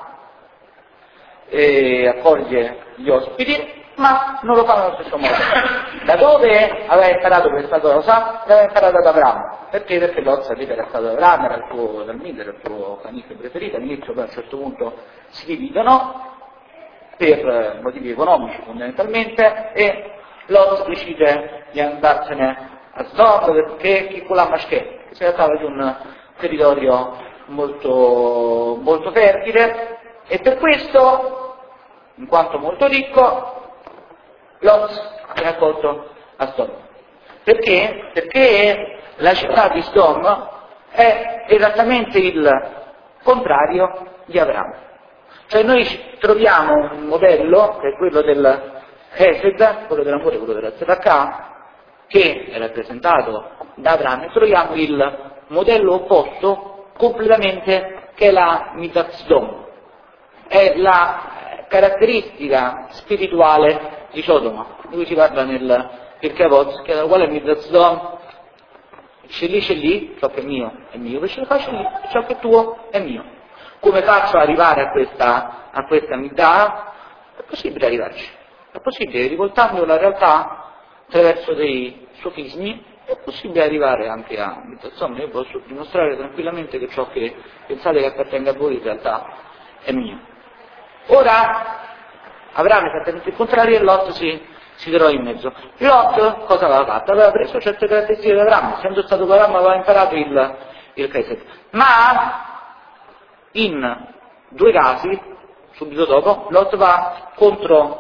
eh, accoglie gli ospiti, ma non lo fanno allo stesso modo. Da dove aveva imparato questa cosa? L'aveva imparata da Abramo. Perché? Perché Lot sapeva era stato Abramo, era il suo Talmide, era il suo caniche preferito, all'inizio poi a un certo punto si dividono per motivi economici fondamentalmente e Lot decide di andarsene a Sdom perché Kikulam Mashke, che si trattava di un territorio molto, molto fertile e per questo, in quanto molto ricco, Lot viene accolto a Sdom. Perché? Perché la città di Sdom è esattamente il contrario di Abramo. Cioè noi troviamo un modello, che è quello del Chesed, quello dell'amore, quello della Tzedakah, che è rappresentato da Abramo, e troviamo il modello opposto completamente, che è la Midat Sdom. È la caratteristica spirituale di Sodoma, di cui si parla nel Pirkei Avot, che è uguale a Midat Sdom, c'è lì, c'è lì, ciò che è mio è mio, c'è lì, ciò che è tuo è mio. Come faccio ad arrivare a questa, a questa Midah? È possibile arrivarci, è possibile, rivoltando la realtà attraverso dei sofismi, è possibile arrivare anche a Midat Sdom. Io posso dimostrare tranquillamente che ciò che pensate che appartenga a voi in realtà è mio. Ora, Abramo è esattamente il contrario e Lot si, si trovò in mezzo. Lot cosa aveva fatto? Aveva preso certe caratteristiche di Abramo, essendo stato con Abramo aveva imparato il, il Chesed. Ma in due casi, subito dopo, Lot va contro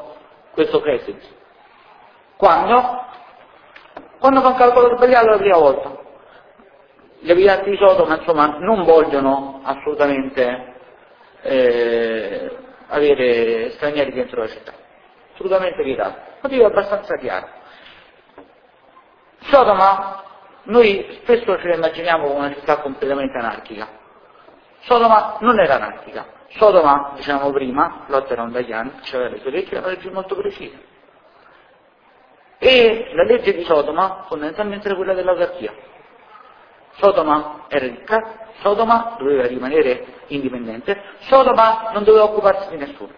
questo Chesed? Quando? Quando fa un calcolo sbagliato la prima volta. Gli abitanti di Sodoma, insomma, non vogliono assolutamente eh, avere stranieri dentro la città. Assolutamente vietato. Motivo abbastanza chiaro. Sodoma, noi spesso ce la immaginiamo come una città completamente anarchica. Sodoma non era anarchica. Sodoma, diciamo prima, Lot era un Dayan, c'aveva le sue leggi, era una legge molto precisa. E la legge di Sodoma fondamentalmente era quella dell'autarchia. Sodoma era ricca, Sodoma doveva rimanere indipendente, Sodoma non doveva occuparsi di nessuno.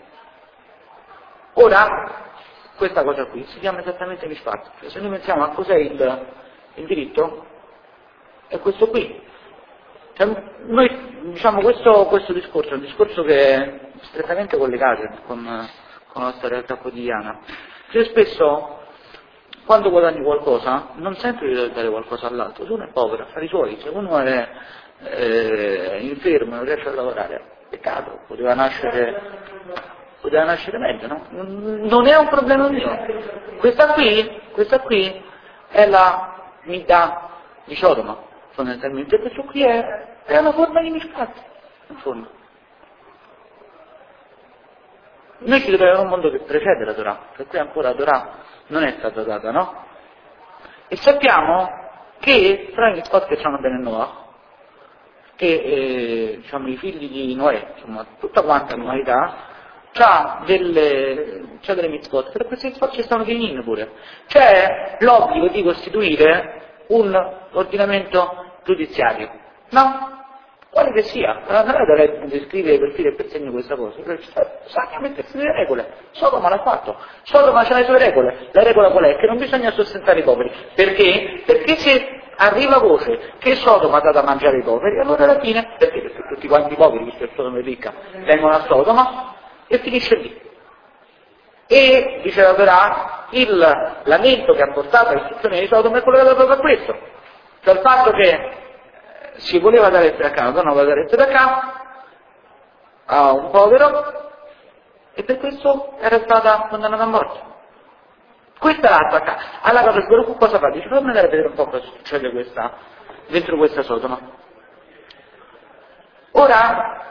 Ora, questa cosa qui si chiama esattamente misfatto. Cioè, se noi pensiamo a cos'è il, il diritto, è questo qui. Cioè, noi diciamo questo, questo discorso è un discorso che è strettamente collegato con, con la nostra realtà quotidiana. Cioè, spesso quando guadagni qualcosa non sempre devi dare qualcosa all'altro, se uno è povero, fa i suoi, se uno è eh, infermo e non riesce a lavorare, peccato, poteva nascere, poteva nascere meglio, no? Non è un problema mio. Questa qui, questa qui è la Midah di Sodoma, fondamentalmente, questo qui è, è una forma di misfatto, in fondo. Noi ci troviamo in un mondo che precede la Torah, per cui ancora la Torah non è stata data, no? E sappiamo che tra gli spot che c'hanno bene Noah, che eh, diciamo i figli di Noè, insomma tutta quanta l'umanità, c'ha delle, c'ha delle mitzvot, per questi spot ci stanno dei nin pure. C'è l'obbligo di costituire un ordinamento giudiziario, no? Quale che sia, non è da descrivere per filo e per segno questa cosa, bisogna mettersi delle regole. Sodoma l'ha fatto, Sodoma c'ha le sue regole, la regola qual è? Che non bisogna sostentare i poveri, perché? Perché se arriva voce che Sodoma ha dato a mangiare i poveri, allora alla fine, perché? Perché tutti quanti i poveri, visto che Sodoma è ricca, vengono a Sodoma e finisce lì. E, diceva Torah, il lamento che ha portato all'istruzione di Sodoma è collegato proprio a questo, cioè il fatto che si voleva dare il tzedakah, una donna voleva dare il tzedakah a un povero e per questo era stata condannata a morte. Questa è la tzedakah. Allora Kadosh cosa fa? Dice, fammi andare a vedere un po' cosa succede questa, dentro questa Sodoma. Ora,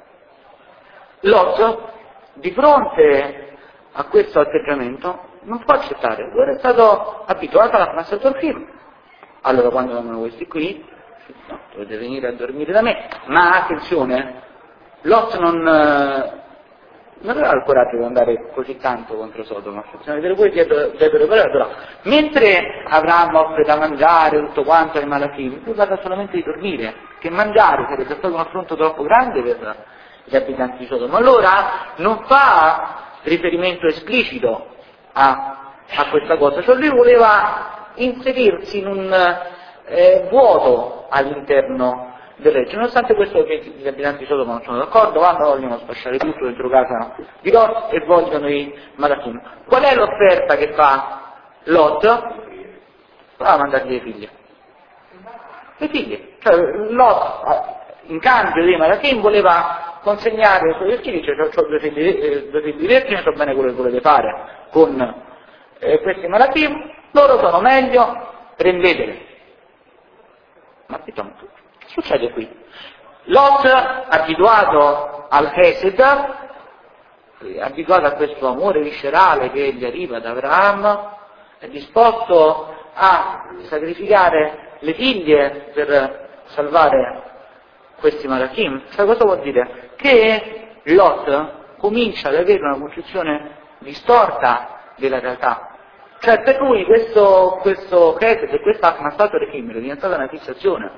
Lot, di fronte a questo atteggiamento, non può accettare, lui era stato abituato alla Knesset al-Film. Allora quando vengono questi qui, no, dovete venire a dormire da me, ma attenzione, Lot non, non aveva il coraggio di andare così tanto contro Sodoma, bisogna vedere voi dietro, dietro le mentre Abramo offre da mangiare tutto quanto ai Malachim, lui parla solamente di dormire, che mangiare sarebbe stato un affronto troppo grande per gli abitanti di Sodoma, allora non fa riferimento esplicito a, a questa cosa, cioè lui voleva inserirsi in un eh, vuoto all'interno del regno, nonostante questo gli abitanti di Sodoma non sono d'accordo, vanno, vogliono spacciare tutto dentro casa di Lot e vogliono i Malachim. Qual è l'offerta che fa Lot? Va a mandargli le figlie. Le figlie. Cioè Lot, in cambio dei Malachim, voleva consegnare ai suoi figli, cioè ho due figli, eh, due figli di vergine, so bene quello che volete fare con eh, questi Malachim, loro sono meglio, prendeteli. Ma diciamo, che succede qui? Lot, abituato al Chesed, abituato a questo amore viscerale che gli arriva da Abraham, è disposto a sacrificare le figlie per salvare questi Malachim. Cioè, cosa vuol dire? Che Lot comincia ad avere una concezione distorta della realtà. Cioè per lui questo, questo Chesed e questa Akmastato Rechim è diventata una fissazione.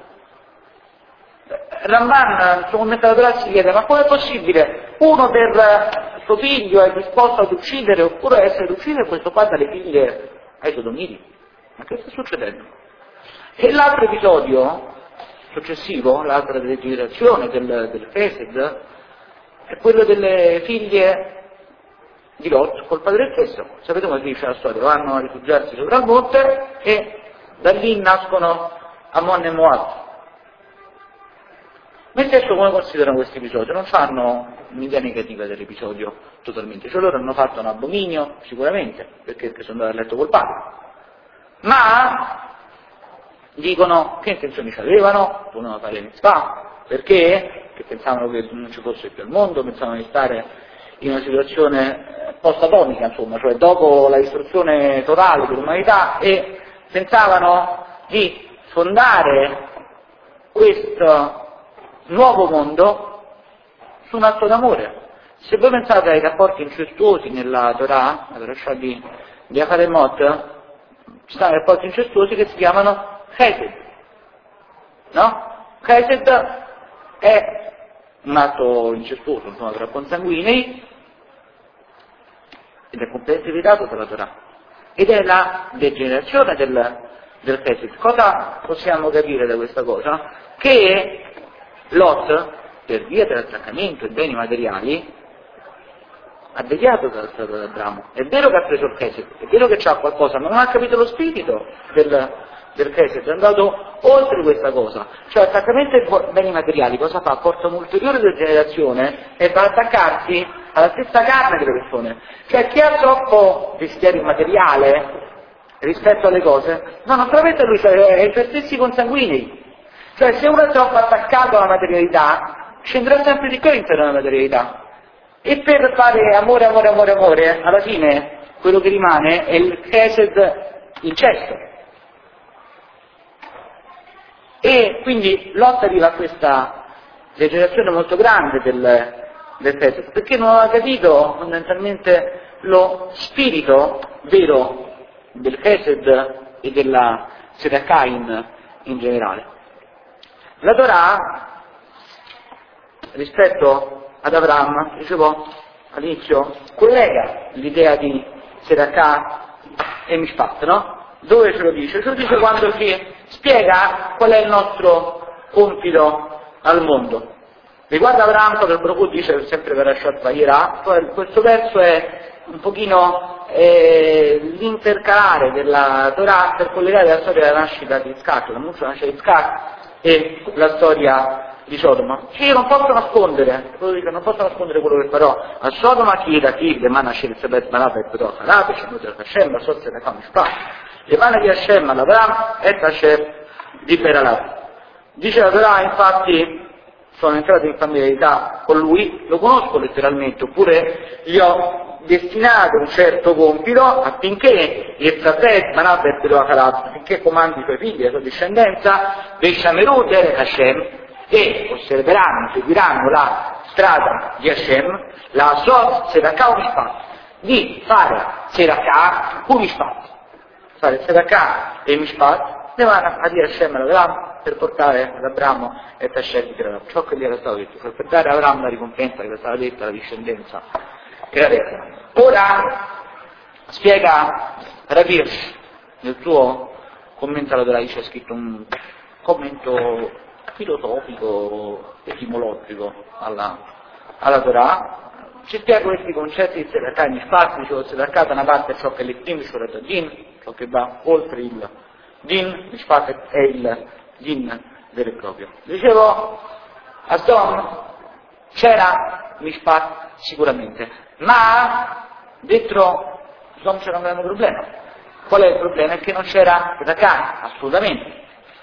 Ramban, su un commentatore, si chiede, ma com'è possibile? Uno per suo figlio è disposto ad uccidere oppure a essere ucciso e questo qua dà le figlie ai sodomiti? Ma che sta succedendo? E l'altro episodio successivo, l'altra degenerazione del, del Chesed, è quello delle figlie di Lot col padre stesso. Sapete come dice la storia? Vanno a rifugiarsi sopra il monte e da lì nascono Ammon e Moab. Me stesso come considerano questo episodio? Non fanno un'idea negativa dell'episodio totalmente, cioè loro hanno fatto un abominio, sicuramente, perché, perché sono andati a letto col padre, ma dicono che intenzioni avevano, volevano fare le mitzvah, perché? Che pensavano che non ci fosse più al mondo, pensavano di stare in una situazione post-atomica, insomma, cioè dopo la distruzione totale dell'umanità, e pensavano di fondare questo nuovo mondo su un atto d'amore. Se voi pensate ai rapporti incestuosi nella Torah, la Torah di, di Acharemot, ci sono rapporti incestuosi che si chiamano Chesed, no? Chesed è un atto incestuoso, insomma, tra consanguinei, ed è completamente vietato dalla Torah, ed è la degenerazione del, del Chesed. Cosa possiamo capire da questa cosa? Che Lot, per via dell'attaccamento ai beni materiali, ha deviato dalla strada di Abramo. È vero che ha preso il Chesed, è vero che c'ha qualcosa, ma non ha capito lo spirito del, del Chesed, è andato oltre questa cosa. Cioè l'attaccamento ai beni materiali cosa fa? Porta un'ulteriore degenerazione e va ad attaccarsi alla stessa carne delle persone. Cioè chi ha troppo desiderio materiale rispetto alle cose, no, non solamente lui, è i suoi stessi consanguinei. Cioè se uno è troppo attaccato alla materialità, scenderà sempre di più all'interno della materialità. E per fare amore, amore, amore, amore, alla fine quello che rimane è il Chesed incesto. E quindi Lot arriva a questa degenerazione molto grande del, del Chesed, perché non ha capito fondamentalmente lo spirito vero del Chesed e della Tzedakah in, in generale. La Torah, rispetto ad Abraham, dicevo all'inizio, collega l'idea di Tzedakah e Mishpat, no? Dove ce lo dice? Ce lo dice quando ci spiega qual è il nostro compito al mondo. Riguardo Abraham, cosa il Prabhu dice sempre per Ashat Vayera, questo verso è un pochino eh, l'intercalare della Torah per collegare la storia della nascita di Yitzhak, la nascita di Yitzhak e la storia di Sodoma. Sì, io non posso nascondere, non posso nascondere quello che farò. A Sodoma chi da chi le mana Shelisabet Malata e Pedro Harate, Shemutra Hashem, la sorte da Kamishpa, le mani di Hashem all'Avram e Hashem di Peralat. Dice la Torah, infatti, sono entrato in familiarità con lui, lo conosco letteralmente, oppure gli ho destinato un certo compito affinché Yetzabet Manat e Pedro Harate, affinché comandi i suoi figli e la sua discendenza, Veshamerut e Hashem, e osserveranno, seguiranno la strada di Hashem, la Sod Tzedakah Umishpat, di fare Tzedakah Umishpat, fare Tzedakah e Mishpat, ne vanno a dire Hashem all'Avram per portare ad Abramo e a Hashem di Creato. Ciò che gli era stato detto, per dare ad Abramo la ricompensa che era stata detta, la discendenza era detta. Ora spiega Ravirsh nel suo commento alla Torah, c'è scritto un commento filosofico, etimologico alla, alla Torah, ci spiega questi concetti di Tzedakah e Mishpat. Dicevo, Tzedakah da una parte è ciò che è l'Iktim, Shurat Din, ciò che va oltre il Din, Mishpat è il Din vero e proprio. Dicevo, a Sodom c'era Mishpat sicuramente, ma dentro Sodom c'era un grande problema. Qual è il problema? È che non c'era Tzedakah, assolutamente.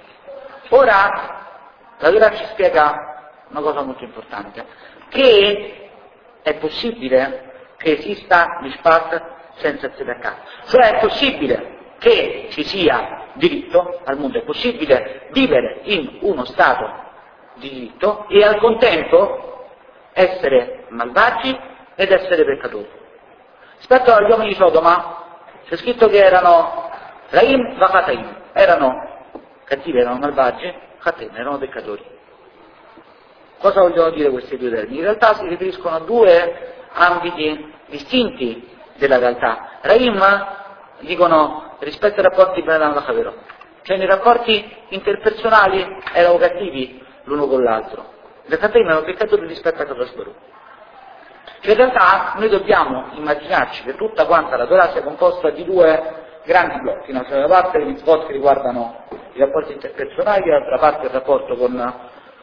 Ora, la Torah ci spiega una cosa molto importante, che è possibile che esista Mishpat senza Tzedakah, cioè è possibile che ci sia diritto al mondo, è possibile vivere in uno stato di diritto e al contempo essere malvagi ed essere peccatori. Rispetto agli uomini di Sodoma c'è scritto che erano Raim va Chataim, erano cattivi, erano malvagi, Chatem, erano peccatori. Cosa vogliono dire questi due termini? In realtà si riferiscono a due ambiti distinti della realtà. Raim dicono rispetto ai rapporti Benadam-Chavero, cioè nei rapporti interpersonali erano cattivi l'uno con l'altro. Le Chatem erano peccatori rispetto a Kadosh Baruch. Cioè in realtà noi dobbiamo immaginarci che tutta quanta la Torah sia composta di due grandi blocchi, no? Cioè da una parte le mitzvot che riguardano i rapporti interpersonali, dall'altra parte il rapporto con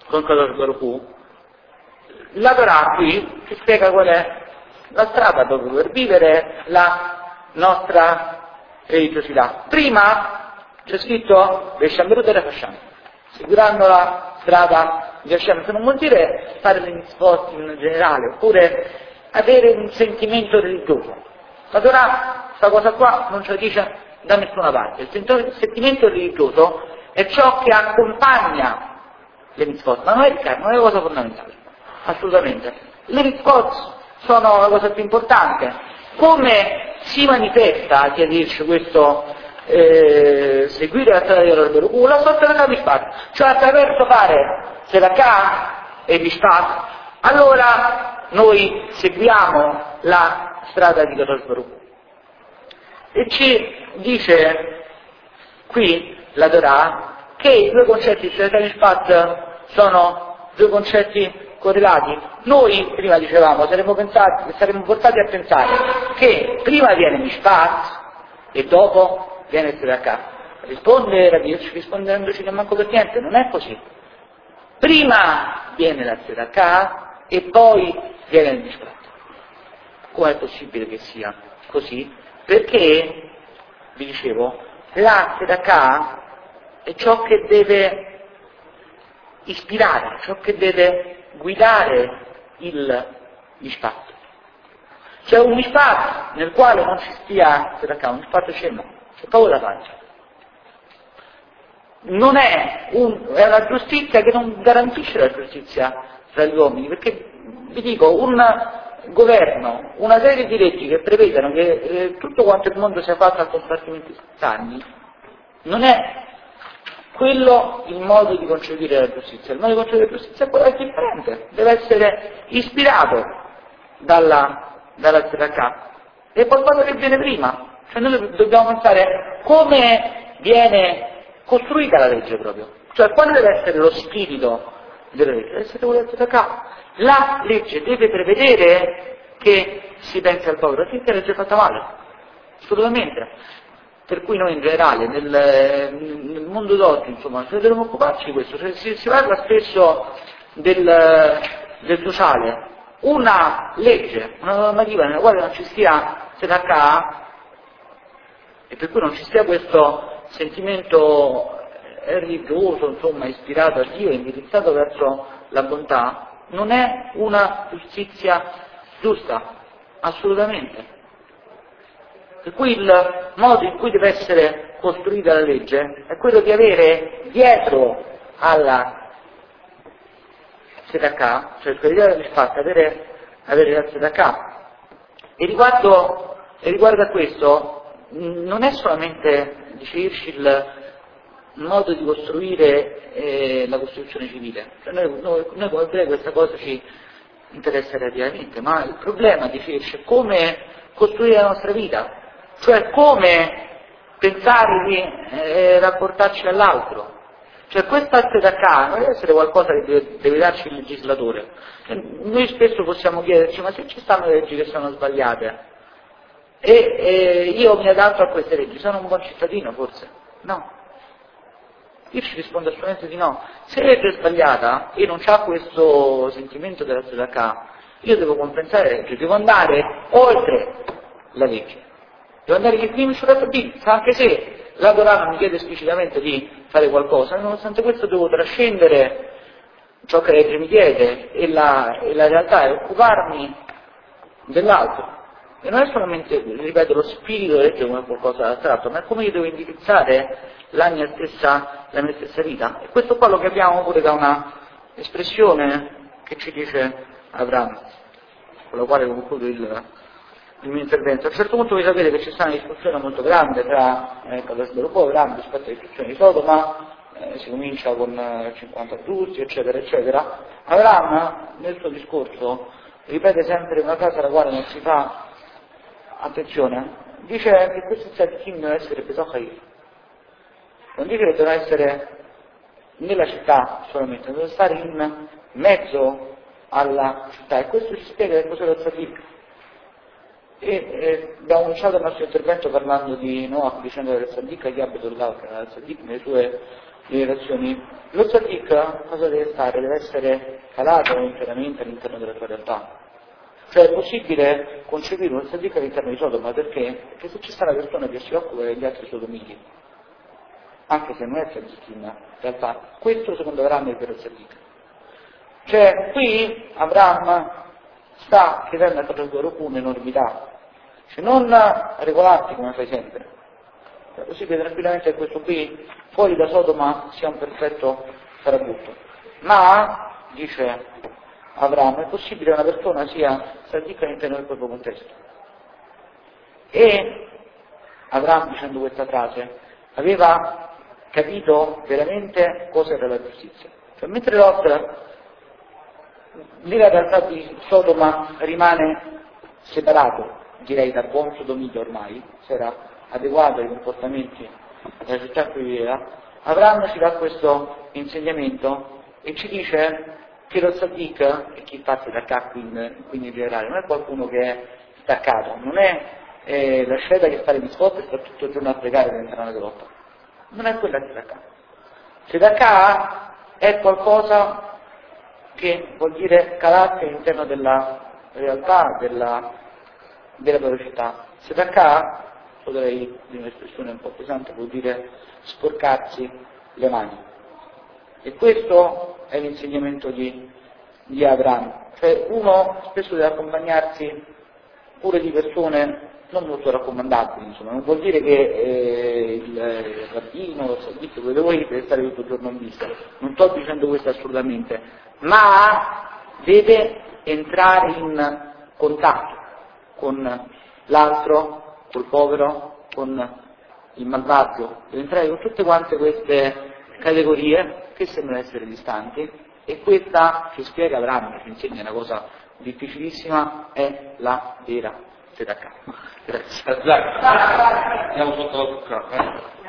con Kadosh Baruch Hu, la Torah qui ci spiega qual è la strada proprio per vivere la nostra religiosità. Prima c'è scritto Veshamberut e Refasham, seguiranno la strada di Hashem, che non vuol dire fare le mitzvot in generale, oppure avere un sentimento religioso. La Torah, questa cosa qua, non ce la dice da nessuna parte. Il sentimento religioso è ciò che accompagna le mitzvot, ma non è il caso, non è la cosa fondamentale, assolutamente. Le mitzvot sono la cosa più importante. Come si manifesta, a dirci questo eh, seguire la strada di Kadosh Hu, la sua strada di Mishpat, cioè attraverso fare Tzedakah e Mishpat, allora noi seguiamo la strada di Kadosh Hu. E ci dice qui la Torah che i due concetti di Tzedakah e Mishpat sono due concetti correlati. Noi prima dicevamo, saremmo, pensati, saremmo portati a pensare che prima viene Mishpat e dopo viene Tzedakah. Risponde Rabbi, rispondendoci che manco per niente, non è così. Prima viene la Tzedakah e poi viene il Mishpat. Come è possibile che sia così? Perché, vi dicevo, la Tzedakah è ciò che deve ispirare, ciò che deve guidare il Mishpat. C'è un Mishpat nel quale non ci stia Tzedakah, un Mishpat scemo, c'è paura da pancia. Non è, un, è una giustizia che non garantisce la giustizia tra gli uomini, perché vi dico, un governo, una serie di leggi che prevedono che eh, tutto quanto il mondo sia fatto a compartimenti stagni, non è quello il modo di concepire la giustizia. Il modo di concepire la giustizia è differente, deve essere ispirato dalla, dalla Tzedakah. È qualcosa che viene prima, cioè noi dobbiamo pensare come viene costruita la legge proprio, cioè quale deve essere lo spirito della legge, deve essere quello della Tzedakah. La legge deve prevedere che si pensi al povero, finché la legge è fatta male, assolutamente. Per cui noi in generale, nel, nel mondo d'oggi, insomma, se dovremmo occuparci di questo, cioè, si, si parla spesso del, del sociale, una legge, una normativa nella quale non ci sia Tzedakah, e per cui non ci sia questo sentimento religioso, insomma, ispirato a Dio, indirizzato verso la bontà, non è una giustizia giusta, assolutamente. Per cui il modo in cui deve essere costruita la legge è quello di avere dietro alla Tzedakah, cioè per l'idea del Mishpat, avere, avere la Tzedakah. E riguardo, e riguardo a questo, non è solamente, dice Hirschel, il modo di costruire eh, la Costituzione civile. Cioè noi, noi, noi come ebrei questa cosa ci interessa relativamente, ma il problema, dice Hirschel, è come costruire la nostra vita. Cioè come pensare di eh, rapportarci all'altro. Cioè questa Tzedakah non deve essere qualcosa che deve, deve darci il legislatore. Cioè, noi spesso possiamo chiederci, ma se ci stanno leggi che sono sbagliate e, e io mi adatto a queste leggi, sono un buon cittadino forse? No. Io ci rispondo assolutamente di no. Se la legge è sbagliata e non c'ha questo sentimento della Tzedakah, io devo compensare la legge, devo andare oltre la legge. Devo andare in primi sulla tabella, anche se la Torah non mi chiede esplicitamente di fare qualcosa, nonostante questo devo trascendere ciò che la legge mi chiede e la, e la realtà è occuparmi dell'altro. E non è solamente, ripeto, lo spirito della legge come qualcosa astratto, ma è come io devo indirizzare la mia stessa, la mia stessa vita. E questo qua lo capiamo pure da una espressione che ci dice Abramo, con la quale concludo il il mio intervento. A un certo punto voi sapete che c'è stata una discussione molto grande tra eh, Kadosh Baruch Hu, grande rispetto alla discussione di Sodoma, eh, si comincia con eh, cinquanta giusti, eccetera, eccetera. Abraham nel suo discorso ripete sempre una frase alla quale non si fa attenzione, dice che questo tzadikim deve essere Betochair, non dice che deve essere nella città solamente, deve stare in mezzo alla città, e questo ci spiega che cos'è lo tzadik. E eh, abbiamo cominciato il nostro intervento parlando di Noach, dicendo che il Tzaddik agli Abdullah, che era il Tzaddik nelle sue rivelazioni. Lo Tzaddik cosa deve stare? Deve essere calato interamente all'interno della sua realtà. Cioè è possibile concepire un Tzaddik all'interno di Sodoma, perché? Perché se ci sta una persona che si occupa degli altri sodomiti, anche se non è Tzaddik in realtà, questo secondo Abraham è il vero Tzaddik. Cioè qui Abraham sta chiedendo a Kadosh Baruch Hu un'enormità, cioè non regolarti come fai sempre. È possibile tranquillamente che questo qui fuori da Sodoma sia un perfetto farabutto, ma dice Abraham è possibile che una persona sia Tzaddik all'interno del proprio contesto. E Abraham, dicendo questa frase, aveva capito veramente cosa era la giustizia. Cioè, mentre Lot, lì la realtà di Sodoma rimane separato, direi, dal buon sodomita ormai, si era adeguato ai comportamenti della città in cui viveva, Abraham ci dà questo insegnamento e ci dice che lo Tzaddik, e chi parte da qua quindi, quindi in generale, non è qualcuno che è staccato, non è eh, la scelta che sta alle biscotte e sta tutto il giorno a pregare per entrare nella grotta, non è quella che da qua. Se da qua è qualcosa che vuol dire calarsi all'interno della realtà, della, della velocità. Se da qua, potrei dire un'espressione un po' pesante, vuol dire sporcarsi le mani. E questo è l'insegnamento di, di Abraham. Cioè uno spesso deve accompagnarsi pure di persone non molto raccomandabili, insomma, non vuol dire che eh, il, il rabbino, il servizio, quello che voi deve stare tutto il giorno in vista, non sto dicendo questo assolutamente, ma deve entrare in contatto con l'altro, col povero, con il malvagio, deve entrare con tutte quante queste categorie che sembrano essere distanti, e questa, ci spiega Abraham, ci insegna una cosa difficilissima, è la vera tzedakah. Grazie. Andiamo sotto la zucca. Eh?